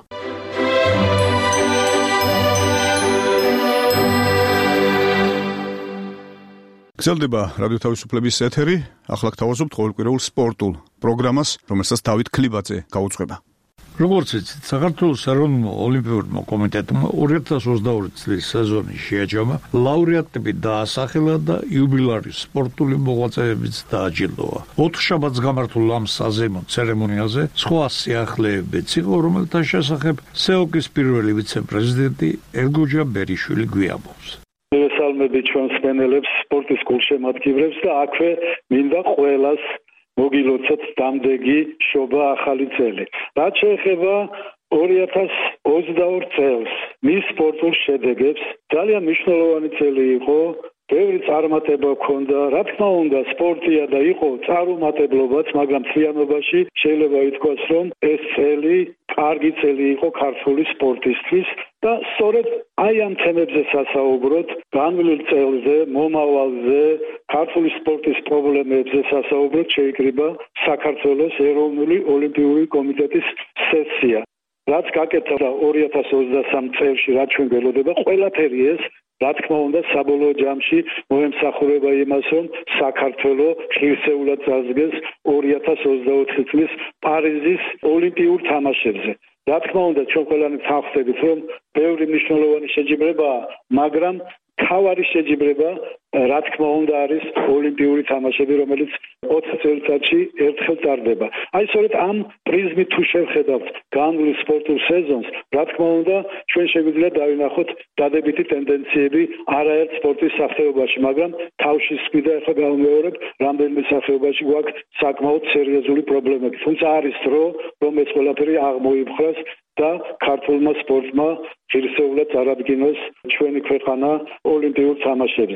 გრძელდება რადიო თავისუფლების ეთერი, ახლა გთავაზობთ ყოველკვირეულ სპორტულ პროგრამას, რომელსაც დავით ქლიბაძე გაუძღვება. როგორც იცით, საქართველოს ეროვნულ ოლიმპიურმა კომიტეტმა ორი ათას ოცდაორი წლის სეზონი შეაჯამა, ლაურეატები დაასახელა და იუბილარის სპორტული მოღვაწეებიც დააჯილდოვა. ოთხშაბათს გამართულ ამ საზეიმო ცერემონიაზე სხვა სიახლეებიც იყო, რომელთა შესახებ სეოკის პირველი ვიცე-პრეზიდენტი ერგოჯა ბერიშვილი გვიამბობს. მივესალმები ჩვენს სპენელებს, სპორტის გულშემატკივრებს და აქვე მინდა ყველას მოგილოცოთ დამდეგი შობა ახალი წელი. რაც შეეხება ორი ათას ოცდაორ წელს, მის სპორტულ შედეგებს, ძალიან მნიშვნელოვანი წელი იყო, ბევრი წარმატება ჰქონდა, რა თქმა უნდა, სპორტია და იყო წარუმატებლობაც, მაგრამ მთლიანობაში შეიძლება ითქვას, რომ ეს წელი კარგი წელი იყო ქართული სპორტისთვის და სწორედ აი ამ თემებზე სასაუბროთ, განვლილ წელზე, მომავალზე, ქართული სპორტის პრობლემებზე სასაუბროთ შეიკრიბა საქართველოს ეროვნული ოლიმპიური კომიტეტის სესია. რაც გაკეთდა ორი ათას ოცდასამ წელში, რაც ჩვენ ველოდება, ყველაფერი ეს რა თქმა უნდა საბოლოო ჯამში მოემსახურება იმას, რომ საქართველო ღირსეულად წარსდგეს ორი ათას ოცდაოთხი წლის პარიზის ოლიმპიურ თამაშებზე. რა თქმა უნდა ჩვენ ყველანი თანხმდებით, რომ ბევრი მნიშვნელოვანი შეჯიბრებაა, მაგრამ თავარი შეჯიბრება რა თქმა უნდა არის ოლიმპიური თამაშები, რომელიც ოთხ წელიწადში ერთხელ ტარდება. აი სწორედ ამ პრიზმით თუ შევხედავთ განვლილ სპორტულ სეზონს, რა თქმა უნდა ჩვენ შეგვიძლია დავინახოთ დადებითი ტენდენციები არაერთ სპორტის სახეობაში, მაგრამ თავშის კიდე ახლა გავმეორებ, რამდენიმე სახეობაში გვაქვს საკმაოდ სერიოზული პრობლემები. თუმცა არის დრო, რომ ეს ყველაფერი აღმოიფხვრას და ქართულმა სპორტმა ღირსეულად წარადგინოს ჩვენი ქვეყანა ოლიმპიურ თამაშებზე.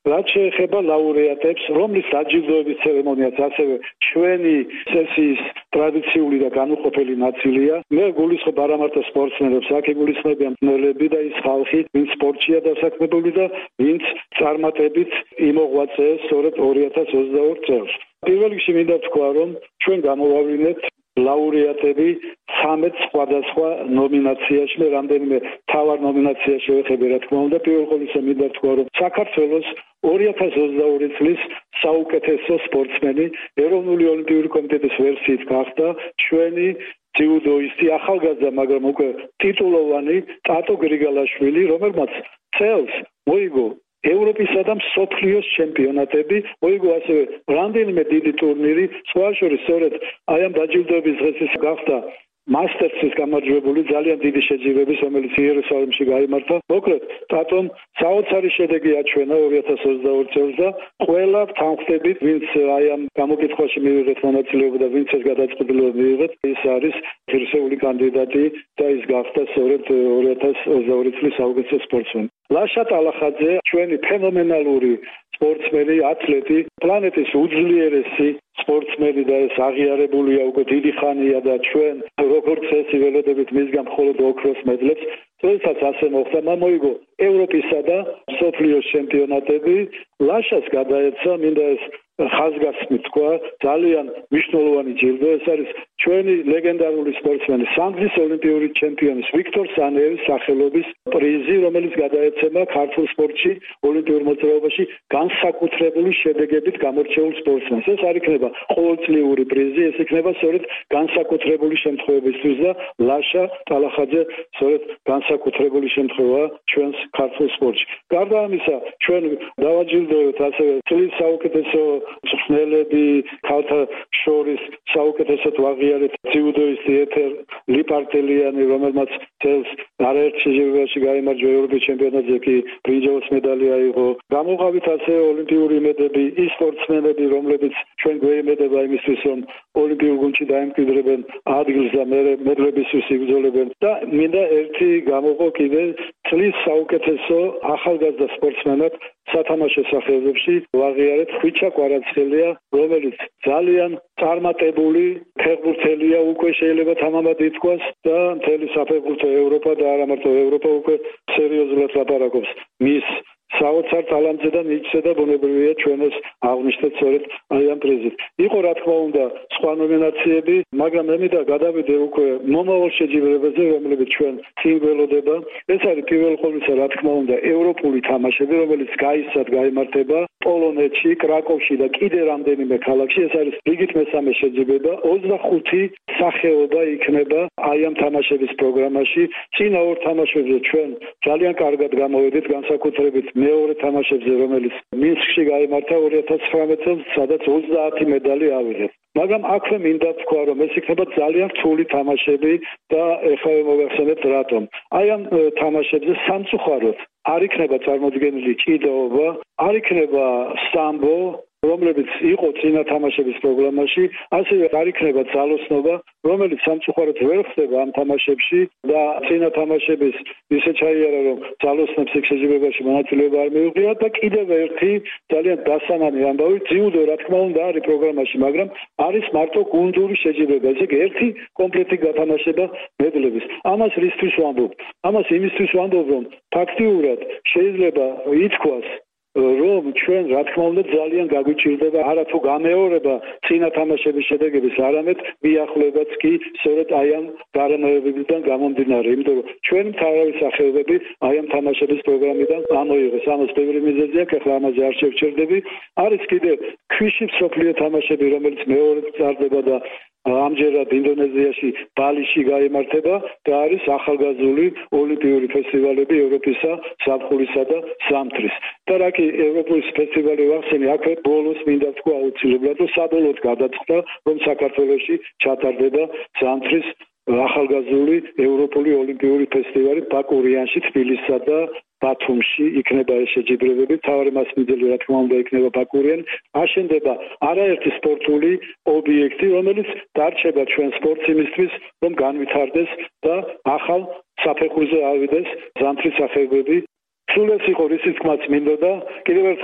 რაც შეეხება ლაურეატებს, რომლის დაჯილდოების ცერემონიაც ასევე ჩვენი სესიის ტრადიციული და განუყოფელი ნაწილია. მე გულისხმობ არა მარტო სპორტსმენებს, აქ იგულისხმებიან მწვრთნელები და ის ხალხი, ვინც სპორტშია დასაქმებული და ვინც წარმატებით იმოღვაწეს სწორედ ორი ათას ოცდაორ წელს. პირველ რიგში მინდა თქვა, რომ ჩვენ გამოვავლინეთ ლაურეატები ცხრამეტ სხვადასხვა ნომინაციაში, მე რამდენიმე მთავარ ნომინაციაში შევეხები, რა თქმა უნდა, პირველ ყოვლისა მინდა თქვა, რომ საქართველოს ორი ათას ოცდაორი წლის საუკეთესო სპორტსმენი ეროვნული ოლიმპიური კომიტეტის ვერსიით გახდა ჩვენი ძიუდოისტი, ახალგაზრდა, მაგრამ უკვე ტიტულოვანი ტატო გრიგალაშვილი, რომელმაც წელს მოიგო ევროპისა და მსოფლიოს ჩემპიონატები, მოიგო ასევე რამდენიმე დიდი ტურნირი, სხვა შორის სწორედ აი ამ დაჯილდოების დღეს ის გახდა მასტერსის გამარჯვებული, ძალიან დიდი შეჯიბრების, რომელიც იერუსალიმში გაიმართა. მოკლედ, ტატომ საოცარი შედეგი აჩვენა ორი ათას ოცდაორ წელს და ყველა თანხმდებით, ვინც აი ამ გამოკითხვაში მიიღეთ მონაწილეობა და ვინც ეს გადაწყვეტილება მიიღეთ, ის არის ღირსეული კანდიდატი და ის გახდა სწორედ ორი ათას ოცდაორი წლის საუკეთესო სპორტსმენი. ლაშა ტალახაძე, ჩვენი ფენომენალური სპორტსმენი, ათლეტი, პლანეტის უძლიერესი სპორტსმენი და ეს აღიარებულია უკვე დიდი ხანია და ჩვენ როგორც წესი ველოდებით მისგან მხოლოდ ოქროს მედლებს. წელსაც ასე მოხდა, მან მოიგო ევროპისა და მსოფლიოს ჩემპიონატები. ლაშას გადაეცა, მინდა ეს ხაზგასმით თქვა, ძალიან მნიშვნელოვანი ჯილდო. ეს არის ჩვენი ლეგენდარული სპორტსმენი, სამგზის ოლიმპიური ჩემპიონის ვიქტორ სანეევის სახელობის პრიზი, რომელიც გადაეცემა ქართულ სპორტში, ოლიმპიურ მოძრაობაში განსაკუთრებული შედეგებით გამორჩეულ სპორტსმენს. ეს არ იქნება ყოველწლიური პრიზი, ეს იქნება სწორედ განსაკუთრებული შემთხვევებისთვის და ლაშა ტალახაძე სწორედ განსაკუთრებული შემთხვევაა ჩვენს ქართულ სპორტში. გარდა ამისა, ჩვენ დავაჯილდოვეთ ასევე წლის საუკეთესო მწვრთნელები, ქალთა შორის საუკეთესოდ ვაღიარეთ ძიუდოისტი ეთერ ლიპარტელიანი, რომელმაც წელს არაერთ შეჯიბრებაში გაიმარჯვა ევროპის ჩემპიონატზე კი ბრინჯაოს მედალი აიღო. გამოყავით ასევე ოლიმპიური იმედები, ის სპორტსმენები, რომლებიც ჩვენ გვეიმედება იმისთვის, რომ ოლიმპიურ გუნდში დაემკვიდრებენ ადგილს და მერე მედლებისთვის იბრძოლებენ. და მინდა ერთი გამოყო კიდე წლის საუკეთესო ახალგაზრდა სპორტსმენად სათამაშო სახეობებში ვაღიარეთ ხვიჩა კვარაცხელია, რომელიც ძალიან წარმატებული ფეხბურთელია, უკვე შეიძლება თამამად ითქვას და მთელი საფეხბურთო ევროპა და არა მარტო ევროპა უკვე სერიოზულად ლაპარაკობს მის საოცარ ტალანტზე და ნიჭზე და ბუნებრივია ჩვენ ეს აღვნიშნეთ სწორედ აი ამ პრიზით. იყო რა თქმა უნდა სხვა ნომინაციები, მაგრამ მე მინდა გადავიდე უკვე მომავალ შეჯიბრებაზე, რომლებიც ჩვენ წინ გველოდება. ეს არის პირველ ყოვლისა რა თქმა უნდა ევროპული თამაშები, რომელიც გაისად გაიმართება პოლონეთში, კრაკოვში და კიდე რამდენიმე ქალაქში. ეს არის რიგით მესამე შეჯიბრება. ოცდახუთი სახეობა იქნება აი ამ თამაშების პროგრამაში. წინა ორ თამაშებზე ჩვენ ძალიან კარგად გამოვედით, განსაკუთრებით მეორე თამაშებზე, რომელიც მინსკში გაიმართა ორი ათას ცხრამეტ წელს, სადაც ოცდაათი медали ავიღეთ. მაგრამ აქვე მინდა თქვა, რომ ეს იქნება ძალიან რთული თამაშები და ეხლა მოვახსენებთ რატომ. აი ამ თამაშებზე სამწუხაროდ არ იქნება წარმოდგენილი ჭიდაობა, არ იქნება სამბო, რომლებიც იყო წინა თამაშების პროგრამაში, ასევე არ იქნება ძალოსნობა, რომელიც სამწუხაროდ ვერ ხდება ამ თამაშებში და წინა თამაშების ისე ჩაიარა, რომ ძალოსნებს იქ შეჯიბრებაში მონაწილეობა არ მიუღია და კიდევ ერთი ძალიან დასანანი ამბავი, ძიუდო რა თქმა უნდა არის პროგრამაში, მაგრამ არის მარტო გუნდური შეჯიბრება, ესე იგი ერთი კომპლექტი გათამაშება მედლების. ამას რისთვის ვამბობ? ამას იმისთვის ვამბობ, რომ ფაქტიურად შეიძლება ითქვას, რომ ჩვენ რა თქმა უნდა ძალიან გაგვიჭირდება არა თუ გამეორება წინა თამაშების შედეგების, არამედ მიახლებაც კი სწორედ აი ამ გარემოებებიდან გამომდინარე, იმიტომ რომ ჩვენ მთავარი სახეობები აი ამ თამაშების პროგრამიდან ამოიღეს. ამას ბევრი მიზეზი აქვს, ახლა ამაზე არ შევჩერდები. არის კიდე ქვიშის მსოფლიო თამაშები, რომელიც მეორედ წარდება და ამჯერად ინდონეზიაში ბალიში გაიმართება და არის ახალგაზრდული ოლიმპიური ფესტივალები ევროპისა, ზაფხულისა და ზამთრის. და რა კი ევროპის ფესტივალი ვახსენე, აქ ბოლოს მინდა თქვა აუცილებლად, რომ საბოლოოდ გადაწყდა, რომ საქართველოში ჩატარდება ზამთრის ახალგაზრდული ევროპული ოლიმპიური ფესტივალი ბაკურიანში, თბილისსა და ბათუმში იქნება ეს შეჯიბრებები. მთავარი მასპინძელი რა თქმა უნდა იქნება ბაკურიანი. აშენდება არაერთი სპორტული ობიექტი, რომელიც დარჩება ჩვენ სპორტს იმისთვის, რომ განვითარდეს და ახალ საფეხურზე ავიდეს ზამთრის სახეობები. სულ ეს იყო რისიც თქმაც მინდოდა. კიდევ ერთხელ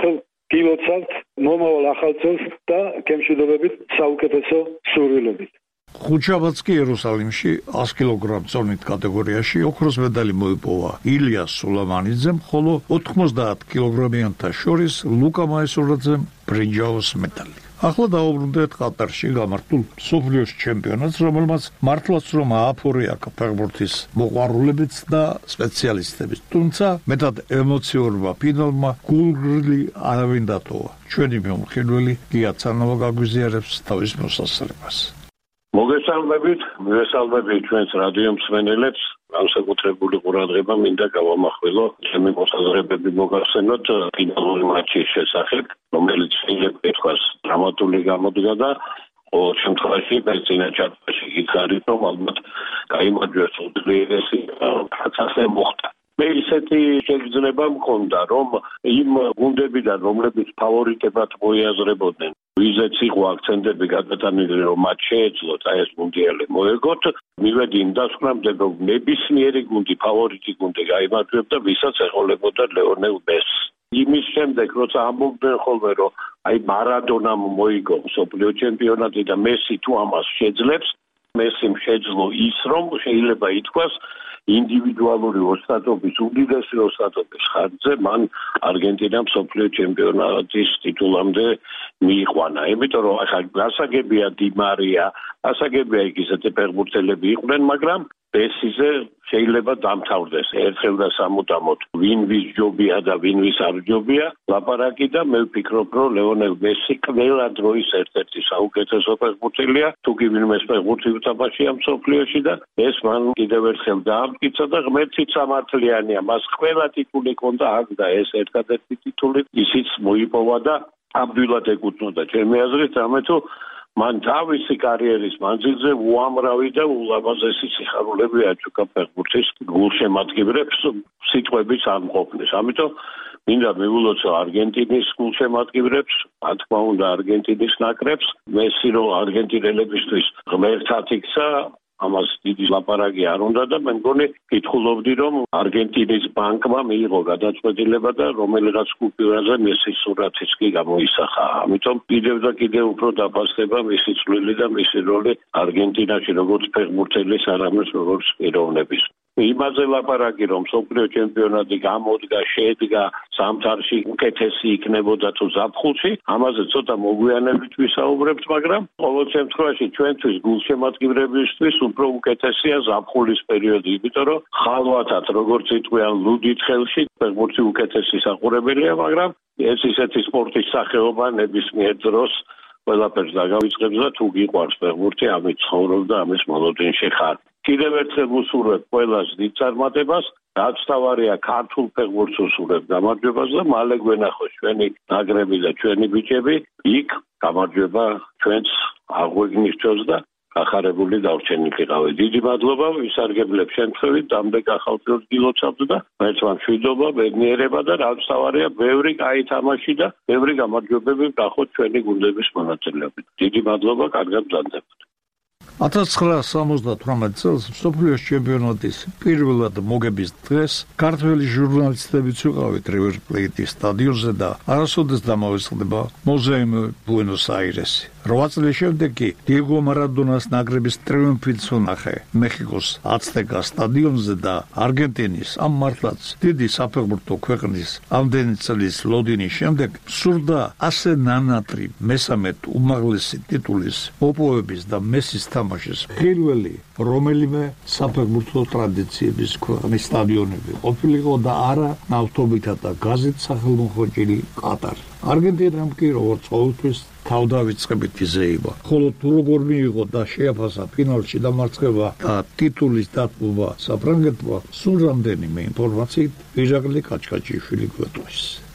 გილოცავთ მომავალ ახალ წელს და გემშვიდობებით საუკეთესო სურვილებით. ხუთშაბათს კი იერუსალიმში one hundred კილოგრამ წონით კატეგორიაში ოქროს მედალი მოიპოვა ილიას სულამანიძემ, ხოლო ოცდაათ კილოგრამიანთა შორის ლუკა მაესურაძემ ბრინჯაოს მეტალი. ახლა დავუბრუნდეთ ყატარში გამართულ მსოფლიოს ჩემპიონატს, რომელმაც მართლაც რომ ააფორია ფეხბურთის მოყვარულებიც და სპეციალისტებიც, თუმცა მეტად ემოციურმა ფინალმა გულგრილი არავინ დატოვა. ჩვენი მომხილველი გია ცანოვა გაგვიზიარებს თავის მოსასწრებას. მოგესალმებით, მოგესალმებით ჩვენს რადიო მსმენელებს. განსაკუთრებული ყურადღება მინდა გავამახვილო ჩემი მოსაზრებები მოგახსენოთ ფინალური მატჩის შესახებ, რომელიც შეიძლება ითქვას დრამატული გამოდგა და ყოველ შემთხვევაში წინა ჩარტში გითხარით, რომ ალბათ გაიმარჯვეს უძლიერესი პროცესი მოხდა. მე ისეთი შეგრძნება მქონდა, რომ იმ გუნდებიდან, რომლებიც ფავორიტებად მოიაზრებოდნენ, ვიზეც იყო აქცენტები გადატანილი, რომ მათ შეეძლოთ აი ეს მუნდიალი მოეგოთ, მივედი იმ დასკვნამდე, რომ ნებისმიერი გუნდი, ფავორიტი გუნდი გაიმარჯვებდა, ვისაც ეყოლებოდა ლეონელ მესს. იმის შემდეგ, როცა ამბობდნენ ხოლმე, რომ აი მარადონამ მოიგო მსოფლიო ჩემპიონატი და მესი თუ ამას შეძლებს, მესიმ შეძლო ის, რომ შეიძლება ითქვას ინდივიდუალური ოსტატობის უდიდესი ოსტატობის ხარჯზე მან არგენტინამ მსოფლიო ჩემპიონატის ტიტულამდე მიიყვანა. იმიტომ რომ ახლა გასაგებია დი მარია, გასაგებია იქ ისეთი ფეხბურთელები იყვნენ, მაგრამ მესიზე შეიძლება დამთავრდეს ერთხელ და სამუდამოდ ვინ ვის ჯობია და ვინ ვის არ ჯობია ლაპარაკი და მე ვფიქრობ, რომ ლეონელ მესი ყველა დროის ერთ-ერთი საუკეთესო ფეხბურთელია, თუ კი ვინმე ფეხბურთი უთამაშია მსოფლიოში და ეს მან კიდევ ერთხელ დაამტკიცა და ღმერთიც სამართლიანია, მას ყველა ტიტული ჰქონდა აქ და ეს ერთადერთი ტიტული ისიც მოიპოვა და აბდულად ეკუთვნოდა ჩემი აზრით, რამე თუ მან თავისი კარიერის მანძილზე უამრავი და ულამაზესი სიხარულები აჩუქა ფეხბურთის გულშემატკივრებს, სიტყვებიც არ მყოფნის. ამიტომ მინდა მივულოცო არგენტინის გულშემატკივრებს, რა თქმა უნდა არგენტინის ნაკრებს, მესი რომ არგენტინელებისთვის ღმერთად იქცა, ამას დიდი ლაპარაკი არ უნდა და მე მგონი კითხულობდი, რომ არგენტინის ბანკმა მიიღო გადაწყვეტილება და რომელიღაც კუპიურაზე მესის სურათიც კი გამოისახა. ამიტომ კიდევ და კიდევ უფრო დაფასდება მისი წვლილი და მისი როლი არგენტინაში როგორც ფეხბურთელის, არამედ როგორც პიროვნების. იმაზე ლაპარაკი, რომ მსოფლიო ჩემპიონატი გამოდგა, შედგა, ზამთარში უკეთესი იქნებოდა თუ ზაფხულში, ამაზე ცოტა მოგვიანებით ვისაუბრებთ, მაგრამ ყოველ შემთხვევაში ჩვენთვის გულშემატკივრებისთვის უფრო უკეთესია ზაფხულის პერიოდი, იმიტომ რომ ხალვათად, როგორც იტყვიან, ლუდით ხელში ფეხბურთი უკეთესი საყურებელია, მაგრამ ეს ისეთი სპორტის სახეობა ნებისმიერ დროს ყველაფერს დაგავიწყებს და თუ გიყვარს ფეხბურთი, ამით ცხოვრობ და ამის მოლოდინში ხარ. კიდევ ერთხელ ვუსურვებ ყველას დიდ წარმატებას, რაც თავარია ქართულ ფეხბურთს უსურვებ გამარჯვებას და მალე გვენახოს ჩვენი ნაკრები და ჩვენი ბიჭები, იქ გამარჯვება ჩვენს აღვეგნის ჩვენს და გახარებული დავრჩენილიყავი. დიდი მადლობა ვისარგებლებ შემთხვევით, დამდეგ ახალ წელს გილოცავთ და ერთმა მშვიდობა, ბედნიერება და რაც თავარია ბევრი კაი თამაში და ბევრი გამარჯვებები გახოთ ჩვენი გუნდების მონაწილეობით. დიდი მადლობა, კარგად ბრძანდებოდ. ათას ცხრაასი სამოცდათვრამეტ წელს მსოფლიოს ჩემპიონატის პირველად მოგების დღეს ქართველი ჟურნალისტებიც ვიყავით River Plate-ის სტადიონზე და არასოდეს დამავიწყდება მუზეუმი ბუენოს-აირესი. რვა წლის შემდეგ კი დიეგო მარადონას ნაკრების ტრიუმფიც ვნახე მეხიკოს აცტეკა სტადიონზე და არგენტინის ამ მართლაც დიდი საფეხბურთო ქვეყნის ამდენი წლის ლოდინის შემდეგ სურდა ასე ნანატრი მესამედ უმაღლესი ტიტულის მოპოვების და მესის თამაშის პირველი რომელიმე საფეხბურთო ტრადიციების ქვეყნის სტადიონები ყოფილიყო და არა ნავთობითა და გაზით სახელმოხვეჭილი ყატარი. არგენტინამ კი როგორც ყოველთვის თავდავიწყებით იზეება. ხოლო თუ როგორ მიიღო და შეაფასა ფინალში დამარცხება და ტიტულის დათმობა საფრანგეთმა, სულ რამდენიმე ინფორმაციით ვიჟაკლი კაჩკაჩიშვილი გვეტყვის.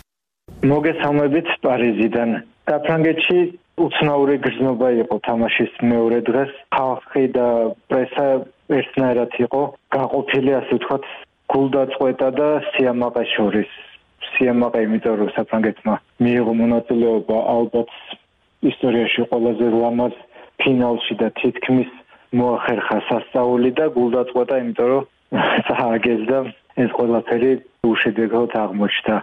მოგესალმებით პარიზიდან. საფრანგეთში უცნაური გრძნობა იყო თამაშის მეორე დღეს. ხალხი და პრესა ერთნაირად იყო გაყოფილი, ასე ვთქვათ, გულდაწყვეტა და სიამაყე შორის. სიამაყე, იმიტომ რომ საფრანგეთმა მიიღო მონაწილეობა ალბათ ისტორიაში ყველაზე ლამაზ ფინალში და თითქმის მოახერხა სასწაული და გულდაწყვეტა, იმიტომ რომ წააგეს და ეს ყველაფერი უშედეგოდ აღმოჩნდა.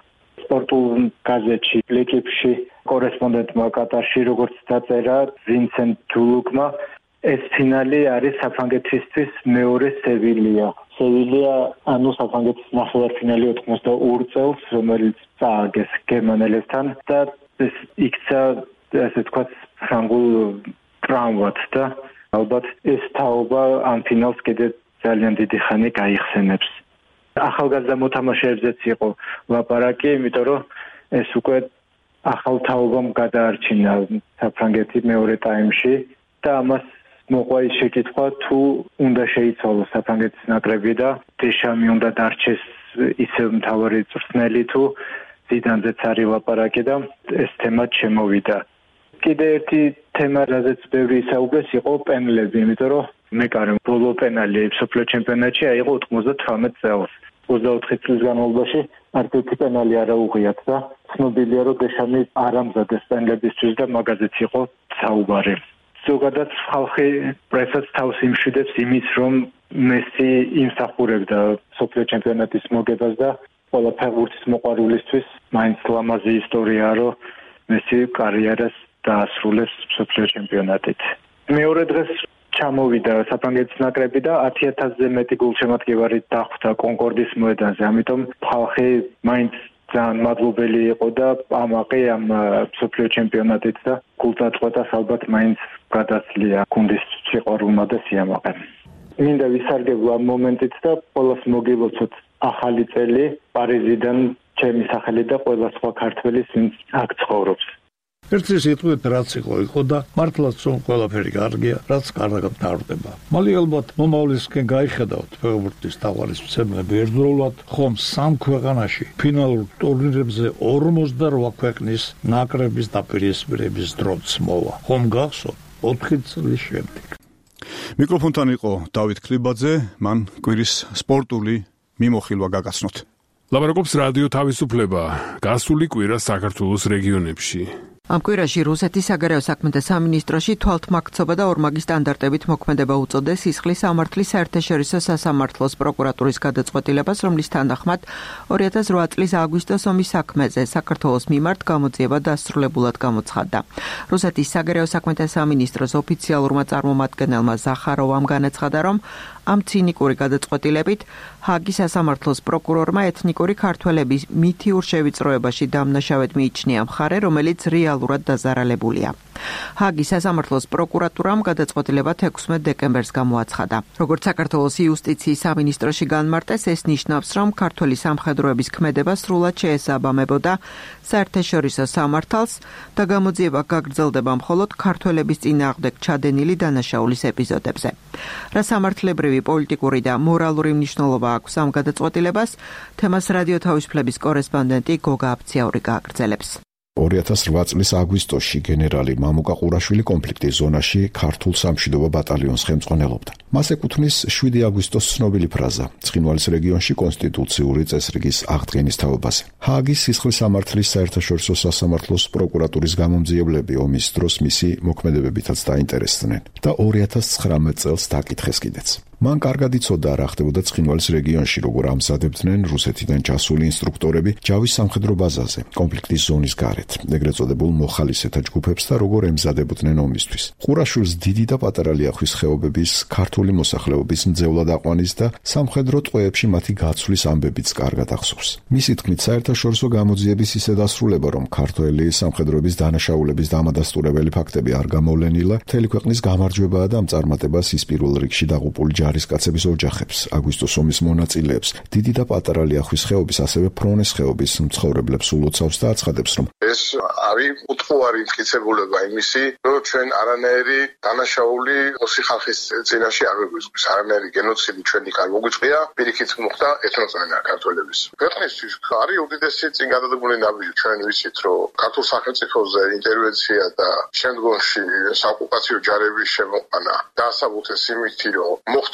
სპორტულ გაზეთში, ლეკიპში კორესპონდენტმა კატარში, როგორც დაწერა ვინსენტ ჯულუკმა, ეს ფინალი არის საფრანგეთისთვის მეორე სევილია. სევილია ანუ საფრანგეთის ნახევარფინალი ოთხმოცდაორი წელს, რომელიც წააგეს გერმანელებთან და ეს იქცა ასე ვთქვათ ფრანგულ ტრამვად და ალბათ ეს თაობა ამ ფინალს კიდე ძალიან დიდი ხანი გაიხსენებს. ახალგაზრდა მოთამაშეებზეც იყო ლაპარაკი, იმიტომ რომ ეს უკვე ახალ თაობამ გადაარჩინა საფრანგეთი მეორე ტაიმში და ამას მოყვა ის შეკითხვა თუ უნდა შეიცვალოს საფრანგეთის ნაკრები და დეშამი უნდა დარჩეს ისევ მთავარი მწვრთნელი თუ ზიდანზეც არის ლაპარაკი და ეს თემა შემოვიდა. კიდე ერთი თემა, რაზეც ბევრი ისაუბრეს, იყო პენლები, იმიტომ რომ მეკარე ბოლო პენალი მსოფლიო ჩემპიონატში აიღო ოთხმოცდათვრამეტ წელს. ოცდაოთხი წლის განმავლობაში არც ერთი პენალი არ აუღიათ და ცნობილია, რომ დეშამი არ ამზადეს პენლებისთვის და მაგაზეც იყო საუბარი. ზოგადად ხალხი პრესაც თავს იმშვიდებს იმის, რომ მესი იმსახურებდა მსოფლიო ჩემპიონატის მოგებას და ყველა ფეხბურთის მოყვარულისთვის მაინც ლამაზი ისტორიაა, რომ მესი კარიერას დაასრულებს მსოფლიო ჩემპიონატით. მეორე დღეს ჩამოვიდა საფრანგეთის ნაკრები და ათი ათასზე მეტი გულშემატკივარი დახვდა კონკორდის მოედანზე. ამიტომ ხალხი მაინც ძალიან მადლობელი იყო და ამაყი ამ მსოფლიო ჩემპიონატით და გულდაწყვეტას ალბათ მაინც გადასლია გუნდის სიყვარულმა და სიამაყემ. მინდა ვისარგებლო ამ მომენტით და ყველას მოგილოცოთ ახალი წელი პარიზიდან ჩემი სახელი და ყველა სხვა ქართველის, ვინც აქ ცხოვრობს. ერთი სიტყვით რაც იყო იყო და მართლაც რომ ყველაფერი კარგია, რაც კარგად ტარდება. მალე ალბათ მომავლისკენ გაიხედავთ ფეხბურთის თაყვანისმცემლები ერთდროულად ხომ სამ ქვეყანაში ფინალურ ტურნირებზე ორმოცდაოთხ ქვეყნის ნაკრების დაპირისპირების დროც მოვა. ხომ გახსოვთ ოთხი წლის შემდეგ. მიკროფონთან იყო დავით ქლიბაძე, მან კვირის სპორტული მიმოხილვა გაგაცნოთ. ლაპარაკობს რადიო თავისუფლება, გასული კვირა საქართველოს რეგიონებში. ამ კვირაში რუსეთის საგარეო საქმეთა სამინისტროში თვალთმაქცობა და ორმაგი სტანდარტებით მოქმედება უწოდეს სისხლის სამართლის საერთაშორისო სასამართლოს პროკურატურის გადაწყვეტილებას, რომლის თანახმად ორი ათას რვა წლის აგვისტოს ომის საქმეზე საქართველოს მიმართ გამოძიება დასრულებულად გამოცხადდა. რუსეთის საგარეო საქმეთა სამინისტროს ოფიციალურმა წარმომადგენელმა ზახაროვამ განაცხადა, რომ ამ ცინიკური გადაწყვეტილებით ჰაგის სასამართლოს პროკურორმა ეთნიკური ქართველების მითიურ შევიწროებაში დამნაშავედ მიიჩნია მხარე, რომელიც რეალურად დაზარალებულია. ჰაგის სასამართლოს პროკურატურამ გადაწყვეტილება ექვსმეტ დეკემბერს გამოაცხადა. როგორც საქართველოს იუსტიციის სამინისტროში განმარტეს, ეს ნიშნავს, რომ ქართველი სამხედროების ქმედება სრულად შეესაბამებოდა საერთაშორისო სამართალს და გამოძიება გაგრძელდება მხოლოდ ქართველების წინააღმდეგ ჩადენილი დანაშაულის ეპიზოდებზე. რა სამართლებრივი, პოლიტიკური და მორალური მნიშვნელობა აქვს ამ გადაწყვეტილებას, თემას რადიო თავისუფლების კორესპონდენტი გოგა აფციაური გააგრძელებს. ორი ათას რვა წლის აგვისტოში გენერალი მამუკა ყურაშვილი კონფლიქტის ზონაში ქართულ სამშვიდობო ბატალიონს ხელმძღვანელობდა. მას ეკუთვნის შვიდი აგვისტოს ცნობილი ფრაზა ცხინვალის რეგიონში კონსტიტუციური წესრიგის აღდგენის თაობაზე. ჰააგის სისხლის სამართლის საერთაშორისო სასამართლოს პროკურატურის გამომძიებლები ომის დროს მისი მოქმედებებითაც დაინტერესდნენ და ორი ათას ცხრამეტ წელს დაკითხეს კიდეც. მან კარგად იცოდა რა ხდებოდა ცხინვალის რეგიონში, როგორ ამზადებდნენ რუსეთიდან ჩასული ინსტრუქტორები ჯავის სამხედრო ბაზაზე, კონფლიქტის ზონის გარეთ, ეგრეთ წოდებულ მოხალისეთა ჯგუფებს და როგორ ემზადებოდნენ ომისთვის. ყურაშვილს დიდი და პატარა ლიახვის ხეობების ქართული მოსახლეობის მძევლად აყვანის და სამხედრო ტყვეებში მათი გაცვლის ამბებიც კარგად ახსოვს. მისი თქმით, საერთაშორისო გამოძიების ისე დასრულება, რომ ქართველი სამხედროების დანაშაულების დამადასტურებელი ფაქტები არ გამოვლენილა, მთელი ქვეყნის გამარჯვებაა და ამ წარმატებას ის პირველ რიგში დაღუპული ჯარისკაცების ოჯახებს, აგვისტოს ომის მონაწილეებს, დიდი და პატარა ლიახვის ხეობის, ასევე ფრონეს ხეობის მცხოვრებლებს ულოცავს და აცხადებს, რომ ეს არის უთხოვარი მტკიცებულება იმისი, რომ ჩვენ არანაირი დანაშაული ოსი ხალხის წინაშე არ გვიგვიწყვის, არანაირი გენოციდი ჩვენი კარ მოგვიწყია, პირიქით მოხდა ეთნოწმენა ქართველების. ქვეყნისთვის არის უდიდესი წინ გადადგმული ნაბიჯი. ჩვენ ვიცით, რომ ქართულ სახელმწიფოზე ინტერვენცია და შემდგომში საოკუპაციო ჯარების შემოყვანა დაასაბუთეს იმით, რომ მოხდა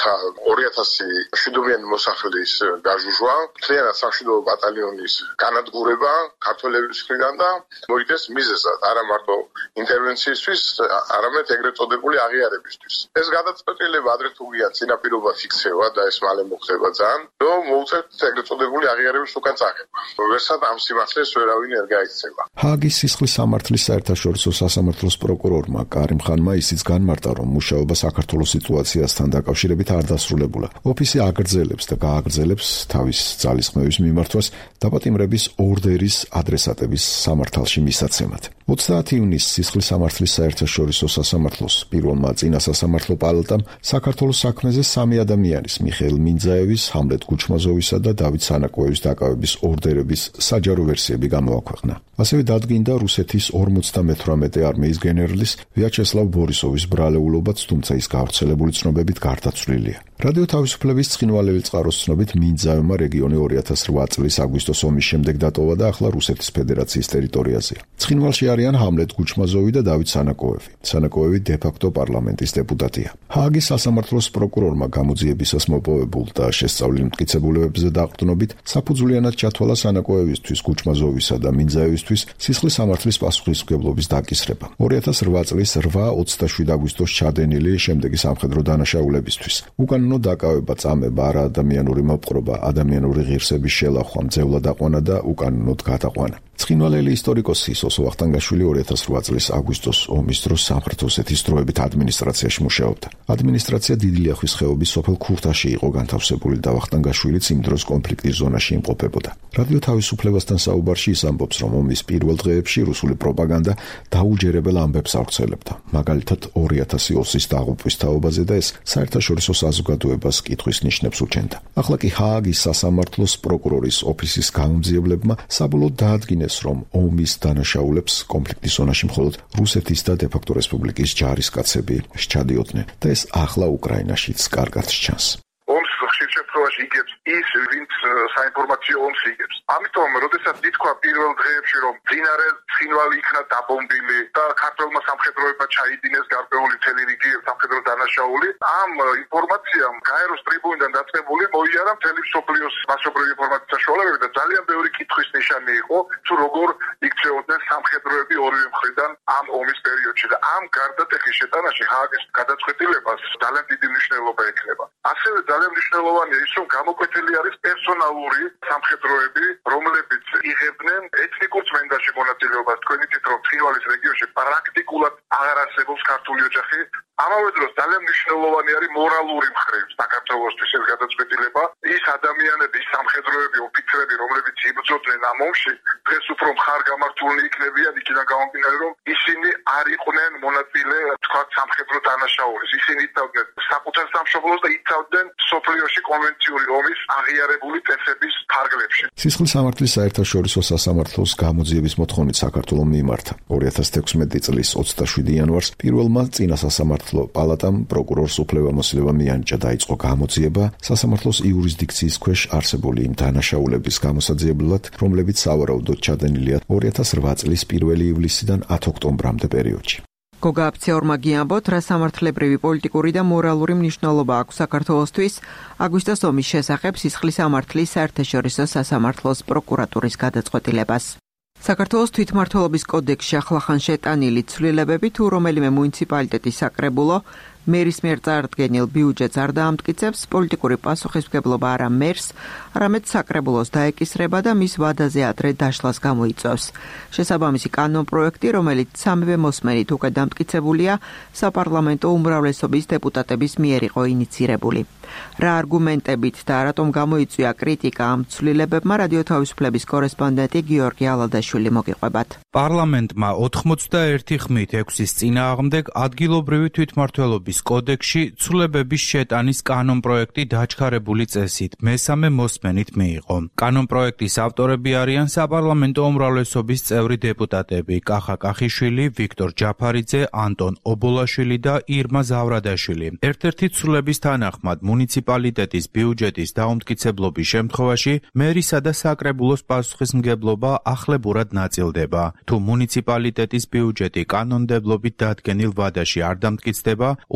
ხა ორი ათასი მშვიდობიანი მოსახლის გაჟუჟვა, მთლიანად სამშვიდობო ბატალიონის განადგურება ქართველების მხრიდან და მოიდეს მიზეზად არა მარტო ინტერვენციისთვის, არამედ ეგრეთ წოდებული აღიარებისთვის. ეს გადაწყვეტილება ადრე თუ გია წინაპირობა ფიქსება და ეს მალე მოხდება ძალიან, რომ მოუწევთ ეგრეთ წოდებული აღიარების უკან წაღება. ვერსად ამ სიმართლეს ვერავინ არ გაიქცევა. ჰააგის სისხლის სამართლის საერთაშორისო სასამართლოს პროკურორმა კარიმ ხანმა ისიც განმარტა, რომ მუშაობა საქართველოს სიტუაციასთან დაკავშირებით არ დასრულებულა. ოფისი აგრძელებს და გააგრძელებს თავის ძალისხმევის მიმართვას დაპატიმრების ორდერის ადრესატების სამართალში მისაცემად. ოცდაათი ივნისს სისხლის სამართლის საერთაშორისო სასამართლოს პირველმა წინა სასამართლო პალატამ საქართველოს საქმეზე სამი ადამიანის მიხეილ მინძაევის, ჰამლეტ გუჩმაზოვისა და დავით სანაკოევის დაკავების ორდერების საჯარო ვერსიები გამოაქვეყნა. ასევე დადგინდა რუსეთის ორმოცდამეთვრამეტე არმიის გენერლის ვიაჩესლავ ბორისოვის ბრალეულობაც, თუმცა ის გავრცელებული ცნობებით გარდაცვლილია. რადიო თავისუფლების ცხინვალელი წყაროს ცნობით მინძაევმა რეგიონი ორი ათას რვა წლის აგვისტოს ომის შემდეგ დატოვა და ახლა რუსეთის ფედერაციის ტერიტორიაზეა. ცხინვალში არიან ჰამლეტ გუჩმაზოვი და დავით სანაკოევი. სანაკოევი დე-ფაქტო პარლამენტის დეპუტატია. ჰააგის სასამართლოს პროკურორმა გამოძიებისას მოპოვებულ და შესწავლილ მტკიცებულებებზე დაყრდნობით საფუძვლიანად ჩათვალა სანაკოევისთვის, გუჩმაზოვისა და მინძაევისთვის სისხლის სამართლის პასუხისმგებლობის დაკისრება. ორი ათას რვა წლის რვა ოცდაშვიდ აგვისტოს ჩადენილი შემდეგი სამხედრო დანაშაულებისთვის. უკანონო დაკავება, წამება, არაადამიანური მოპყრობა, ადამიანური ღირსების შელახვა, მძევლად აყვანა და უკანონოდ გადაყვანა. ცხინვალელი ისტორიკოსი სოსო ვახტანგაშვილი ორი ათას რვა წლის აგვისტოს ომის დროს სამხრეთ ოსეთის დროებით ადმინისტრაციაში მუშაობდა. ადმინისტრაცია დიდი ლიახვის ხეობის სოფელ ქურთაში იყო განთავსებული და ვახტანგაშვილიც იმ დროს კონფლიქტის ზონაში იმყოფებოდა. რადიო თავისუფლებასთან საუბარში ის ამბობს, რომ ომის პირველ დღეებში რუსული პროპაგანდა დაუჯერებელ ამბებს ავრცელებდა. მაგალითად ორი ათასი ოსის დაღუპვის თაობაზე და ეს საერთაშორისო საზოგადოებას კითხვის ნიშნებს უჩენდა. ახლა კი ჰააგის სასამართლოს პროკურორის ოფისის გამომძიებლებმა საბოლოოდ დაადგინეს, რომ ომის დანაშაულებს კონფლიქტის ზონაში მხოლოდ რუსეთის და დე-ფაქტო რესპუბლიკის ჯარისკაცები სჩადიოდნენ და ეს ახლა უკრაინაშიც კარგად სჩანს. ომს ხშირ შემთხვევაში იგებს ის, ვინც საინფორმაციო ომს იგებს. ამიტომ, როდესაც ითქვა პირველ დღეებში, რომ მდინარე ცხინვალი იქნა დაბომბილი და ქართველმა სამხედროებმა ჩაიდინეს გარკვეული მთელი რიგი სამხედრო დანაშაული, ამ ინფორმაციამ გაეროს ტრიბუნიდან დაწყებული მოიარა მთელი მსოფლიოს მასშტაბური ინფორმაციის საშუალებები და ძალიან ბევრი კითხვის ნიშანი იყო, თუ როგორ იქცეოდნენ სამხედროები ორივე მხრიდან ამ ომის პერიოდში და ამ გარდატეხის შეტანაში ჰააგის გადაწყვეტილებას ძალიან დიდი მნიშვნელობა ექნება. ასევე ძალიან მნიშვნელოვანია ის, რომ გამოკვეთილი არის პერსონალური სამხედროები, რომლებიც იღებდნენ ეთნიკურ წმენდაში მონაწილეობას. თქვენ იცით, რომ ცხინვალის რეგიონში პრაქტიკულად აღარ არსებობს ქართული ოჯახი. ამავე დროს ძალიან მნიშვნელოვანი არის მორალური მხრივ საქართველოსთვის ეს გადაწყვეტილება. ის ადამიანები, ის სამხედროები, ოფიცრები, რომლებიც იბრძოდნენ ამ ომში, დღეს უფრო მხარგამართულნი იქნებიან იქიდან გამომდინარე, რომ ისინი არ იყვნენ მონაწილე, თქვა, სამხედრო დანაშაულის. ისინი იცავდნენ საკუთარ სამშობლოს და იცავდნენ სოფლიოში კონვენციური ომის აღიარებული წესების ფარგლებში. სისხლის სამართლის საერთაშორისო სასამართლოს გამოძიების მოთხოვნით საქართველომ მიმართა. ორი ათას თექვსმეტი წლის ოცდაშვიდი იანვარს პირველმა წინა სასამართლო პალატამ პროკურორს უფლებამოსილება მიანიჭა, დაიწყო გამოძიება სასამართლოს იურისდიქციის ქვეშ არსებული იმ დანაშაულების გამოსაძიებლად, რომლებიც სავარაუდოდ ჩადენილია ორი ათას რვა წლის პირველი ივლისიდან ათი ოქტომბრამდე პერიოდში. გოგა აფცეორმა გიამბოთ, რა სამართლებრივი, პოლიტიკური და მორალური მნიშვნელობა აქვს საქართველოსთვის აგვისტოს ომის შესახებ სისხლის სამართლის საერთაშორისო სასამართლოს პროკურატურის გადაწყვეტილებას. საქართველოს თვითმმართველობის კოდექსში ახლახან შეტანილი ცვლილებები თუ რომელიმე მუნიციპალიტეტის საკრებულო მერის მიერ წარდგენილ ბიუჯეტს არ დაამტკიცებს, პოლიტიკური პასუხისმგებლობა არა მერს, არამედ საკრებულოს დაეკისრება და მის ვადაზე ადრე დაშლას გამოიწვევს. შესაბამისი კანონპროექტი, რომელიც სამივე მოსმენით უკვე დამტკიცებულია, საპარლამენტო უმრავლესობის დეპუტატების მიერ იყო ინიცირებული. რა არგუმენტებით და რატომ გამოიწვია კრიტიკა ამ ცვლილებებმა, რადიო თავისუფლების კორესპონდენტი გიორგი ალადაშვილი მოგიყვებათ. პარლამენტმა ოთხმოცდაერთი ხმით ექვსის წინააღმდეგ ადგილობრივი თვითმმართველობის კოდექსში ცვლილებების შეტანის კანონპროექტი დაჩქარებული წესით მესამე მოსმენით მიიღო. კანონპროექტის ავტორები არიან საპარლამენტო უმრავლესობის წევრი დეპუტატები კახა კახიშვილი, ვიქტორ ჯაფარიძე, ანტონ ობოლაშვილი და ირმა ზავრადაშვილი. ერთ-ერთი ცვლილების თანახმად მუნიციპალიტეტის ბიუჯეტის დაუმტკიცებლობის შემთხვევაში მერისა და საკრებულოს პასუხისმგებლობა ახლებურად ნაწილდება. თუ მუნიციპალიტეტის ბიუჯეტი კანონმდებლობით დადგენილ ვადაში არ დამტკიცდება,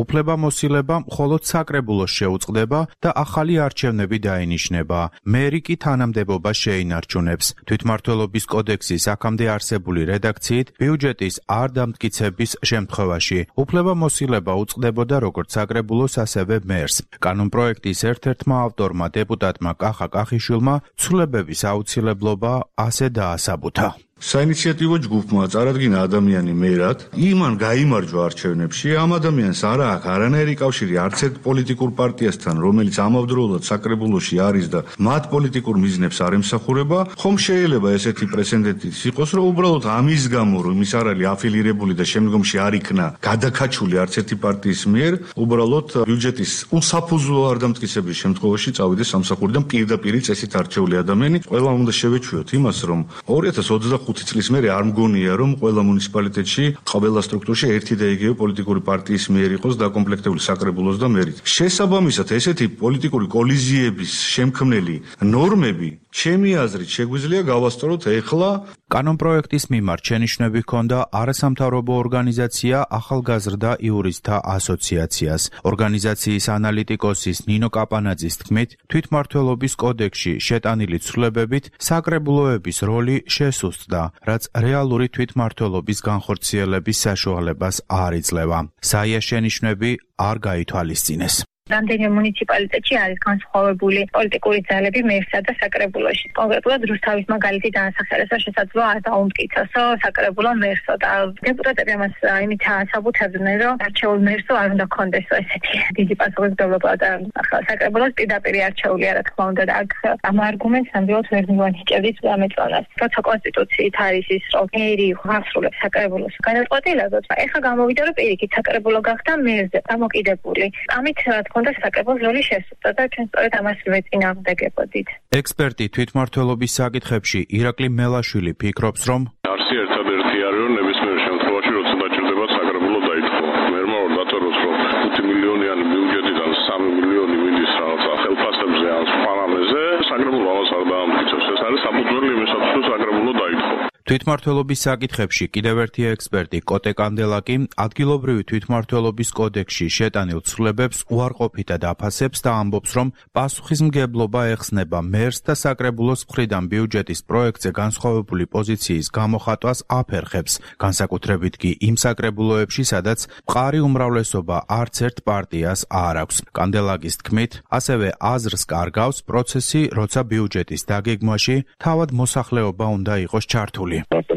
უფლებამოსილება მხოლოდ საკრებულოს შეუწყდება და ახალი არჩევნები დაინიშნება. მერი კი თანამდებობას შეინარჩუნებს. თვითმმართველობის კოდექსის აქამდე არსებული რედაქციით ბიუჯეტის არ დამტკიცების შემთხვევაში უფლებამოსილება უწყდებოდა როგორც საკრებულოს, ასევე მერს. კანონპროექტის ერთ-ერთმა ავტორმა დეპუტატმა კახა კახიშვილმა ცვლილებების აუცილებლობა ასე დაასაბუთა. საინიციატივო ჯგუფმა წარადგინა ადამიანი მერად, იმან გაიმარჯვა არჩევნებში, ამ ადამიანს არა აქვს არანაირი კავშირი არც ერთ პოლიტიკურ პარტიასთან, რომელიც ამავდროულად საკრებულოში არის და მათ პოლიტიკურ მიზნებს არ ემსახურება, ხომ შეიძლება ესეთი პრეცედენტიც იყოს, რომ უბრალოდ ამის გამო, რომ ის არ არის აფილირებული და შემდგომში არ იქნა გადაკაჩული არც ერთი პარტიის მიერ, უბრალოდ ბიუჯეტის უსაფუძვლო არ დამტკიცების შემთხვევაში წავიდეს სამსახურიდან პირდაპირ წესით არჩეული ადამიანი. ყველა უნდა შევეჩვიოთ იმას, რომ ორი ათას ოცდახუთი წლის მერე არ მგონია, რომ ყველა მუნიციპალიტეტში, ყველა სტრუქტურაში ერთი და იგივე პოლიტიკური პარტიის მიერ იყოს დაკომპლექტებული საკრებულოს და მერით. შესაბამისად, ესეთი პოლიტიკური კოლიზიების შემქმნელი ნორმები, ჩემი აზრით, შეგვიძლია გავასწოროთ ეხლა. კანონპროექტის მიმართ შენიშვნები ჰქონდა არასამთავრობო ორგანიზაცია ახალგაზრდა იურისტთა ასოციაციას. ორგანიზაციის ანალიტიკოსის ნინო კაპანაძის თქმით, თვითმმართველობის კოდექსში შეტანილი ცვლილებებით საკრებულოების როლი შესუსტდა, რაც რეალური თვითმმართველობის განხორციელების საშუალებას არ იძლევა. საია შენიშვნები არ გაითვალისწინეს. რამდენიმე მუნიციპალიტეტში არის განსხვავებული პოლიტიკური ძალები მერსა და საკრებულოში. კონკრეტულად რუსთავის მაგალითი დაასახელეს, შესაძლოა არ დაუმტკიცოსო საკრებულო მერსო და დეპუტატები ამას იმით ასაბუთებდნენ, რომ არჩეულ მერსო არ უნდა ქონდეს ესეთი დიდი პასუხისმგებლობა და ახლა საკრებულოს პირდაპირ არჩეული რა თქმა უნდა და აქ ამ არგუმენტს ამბობთ ვერ მივანიჭებთ ამეწონას. როცა კონსტიტუციით არის ის, რომ მერი ხასრულებს საკრებულოს განაწყობილებას, ეხლა გამოვიდა, რომ პირიქით საკრებულო გახდა მერზე დამოკიდებული. ამით უნდა საკრებულოს როლი შესუსტდა და ჩვენ სწორედ ამას ვეწინააღმდეგებოდით. ექსპერტი თვითმმართველობის საკითხებში ირაკლი მელაშვილი ფიქრობს, რომ არსი ერთადერთი არის, რომ ნებისმიერ შემთხვევაში, როცა დაჭირდება საკრებულო დაითხოვა. მერმა ორ დათოროს, რომ ხუთი მილიონიანი ბიუჯეტიდან სამი მილიონი მიდის რაღაცა ხელფასებზე ან სხვა რამეზე, საკრებულო ამას არ დაამტკიცებს. ეს არის საფუძველი იმისათვის, რომ საკრებულო დაითხოვა. თვითმმართველობის საკითხებში კიდევ ერთი ექსპერტი კოტე კანდელაკი ადგილობრივი თვითმმართველობის კოდექსში შეტანილ ცვლილებებს უარყოფითად აფასებს და ამბობს, რომ პასუხისმგებლობა ეხსნება მერს და საკრებულოს მხრიდან ბიუჯეტის პროექტზე განსხვავებული პოზიციის გამოხატვას აფერხებს, განსაკუთრებით კი იმ საკრებულოებში, სადაც მყარი უმრავლესობა არც ერთ პარტიას არ აქვს. კანდელაკის თქმით, ასევე აზრს კარგავს პროცესი, როცა ბიუჯეტის დაგეგმვაში თავად მოსახლეობა უნდა იყოს ჩართული.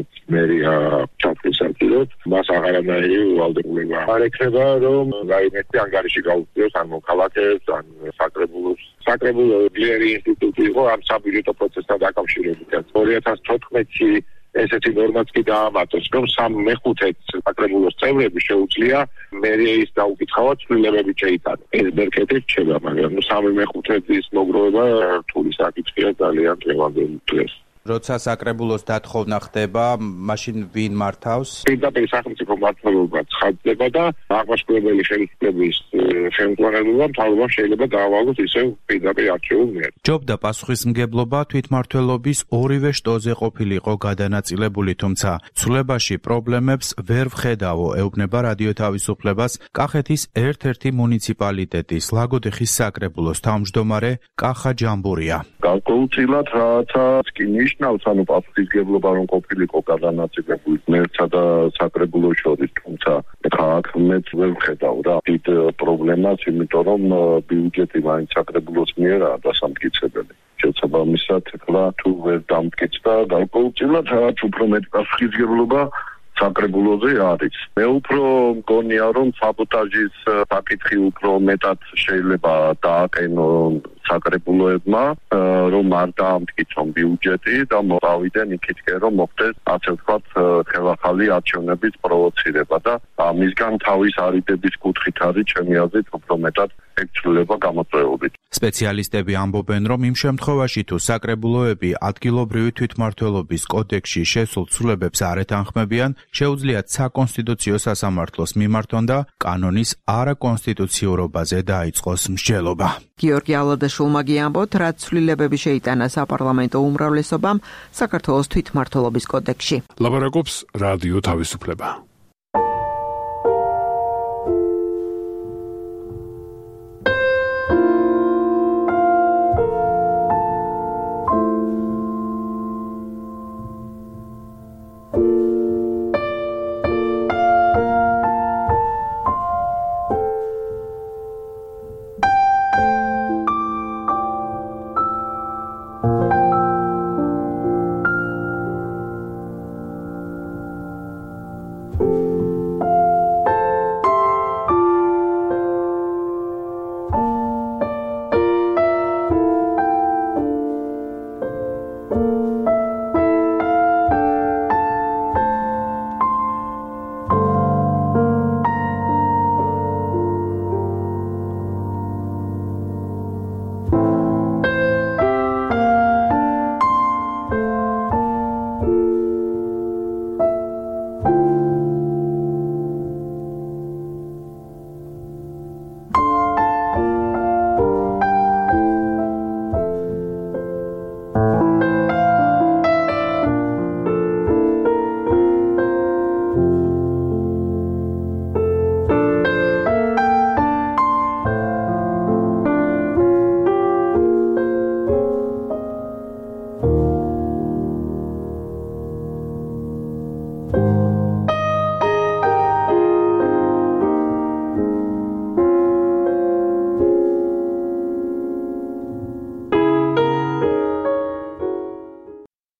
მერია ჩაფრისაკილოთ, მას აღარანაირი ვალდებულება არ ექნება, რომ რაიმეთი ანგარიში გაუწიოს ან მოქალაქეებს, ან საკრებულოს. საკრებულო ძლიერი ინსტიტუტი იყო ამ საბიუჯეტო პროცესთან დაკავშირებით. ორი ათას თოთხმეტში ესეთი ნორმაც კი დაამატოს, რომ სამ მეხუთეც საკრებულოს წევრები შეუძლია მერიის დაუკითხავად ცვლილებები შეიტანოს. ეს ბერკეტი რჩება, მაგრამ სამი მეხუთედის მოგროვება რთული საკითხია ძალიან დღევანდელ დღეს. როცა საკრებულოს დათხოვნა ხდება, მაშინ ვინ მართავს? პირდაპირ სახელმწიფო მმართველობა ცხადდება და აღმასრულებელი ხელისუფლების ხელმძღვანელობა მთავრობამ შეიძლება დაავალოს ისევ პირდაპირ არჩეულ მერს. ჯობდა პასუხისმგებლობა თვითმმართველობის ორივე შტოზე ყოფილიყო გადანაწილებული, თუმცა ცვლილებაში პრობლემებს ვერ ვხედავო, ეუბნება რადიო თავისუფლებას კახეთის ერთ-ერთი მუნიციპალიტეტის ლაგოდეხის საკრებულოს თავმჯდომარე კახა ჯამბურია. გარკვეულწილად რაღაცა კი ნიშნავს, ანუ პასუხისმგებლობა რომ ყოფილიყო გადანაწილებული მერსა და საკრებულოს შორის, თუმცა ხა აქ მეც ვერ ვხედავ რა დიდ პრობლემას, იმიტომ რომ ბიუჯეტი მაინც საკრებულოს მიერაა დასამტკიცებელი. შესაბამისად, ხლა თუ ვერ დამტკიცდა, გარკვეულწილად რაღაც უფრო მეტი პასუხისმგებლობა საკრებულოზე არის. მე უფრო მგონია, რომ საბოტაჟის საკითხი უფრო მეტად შეიძლება დააყენო საკრებულოებმა, რომ არ დაამტკიცონ ბიუჯეტი და მოვავიდნენ იქითკენ, რომ მოხდეს ასე ვთქვათ ხელახალი არჩევნების პროვოცირება და ამისგან თავის არიდების კუთხით არის ჩემი აზრით უფრო მეტად ექცვლება გამოწვეული. სპეციალისტები ამბობენ, რომ იმ შემთხვევაში თუ საკრებულოები ადგილობრივი თვითმმართველობის კოდექსში შესულ ცვლილებებს არ ეთანხმებიან, შეუძლიათ საკონსტიტუციო სასამართლოს მიმართონ და კანონის არაკონსტიტუციურობაზე დაიწყოს მსჯელობა. გიორგი ალადაშვილმა გიამბოთ, რაც ცვლილებები შეიტანა საპარლამენტო უმრავლესობამ საქართველოს თვითმმართველობის კოდექსში. ლაბარაკობს რადიო თავისუფლება.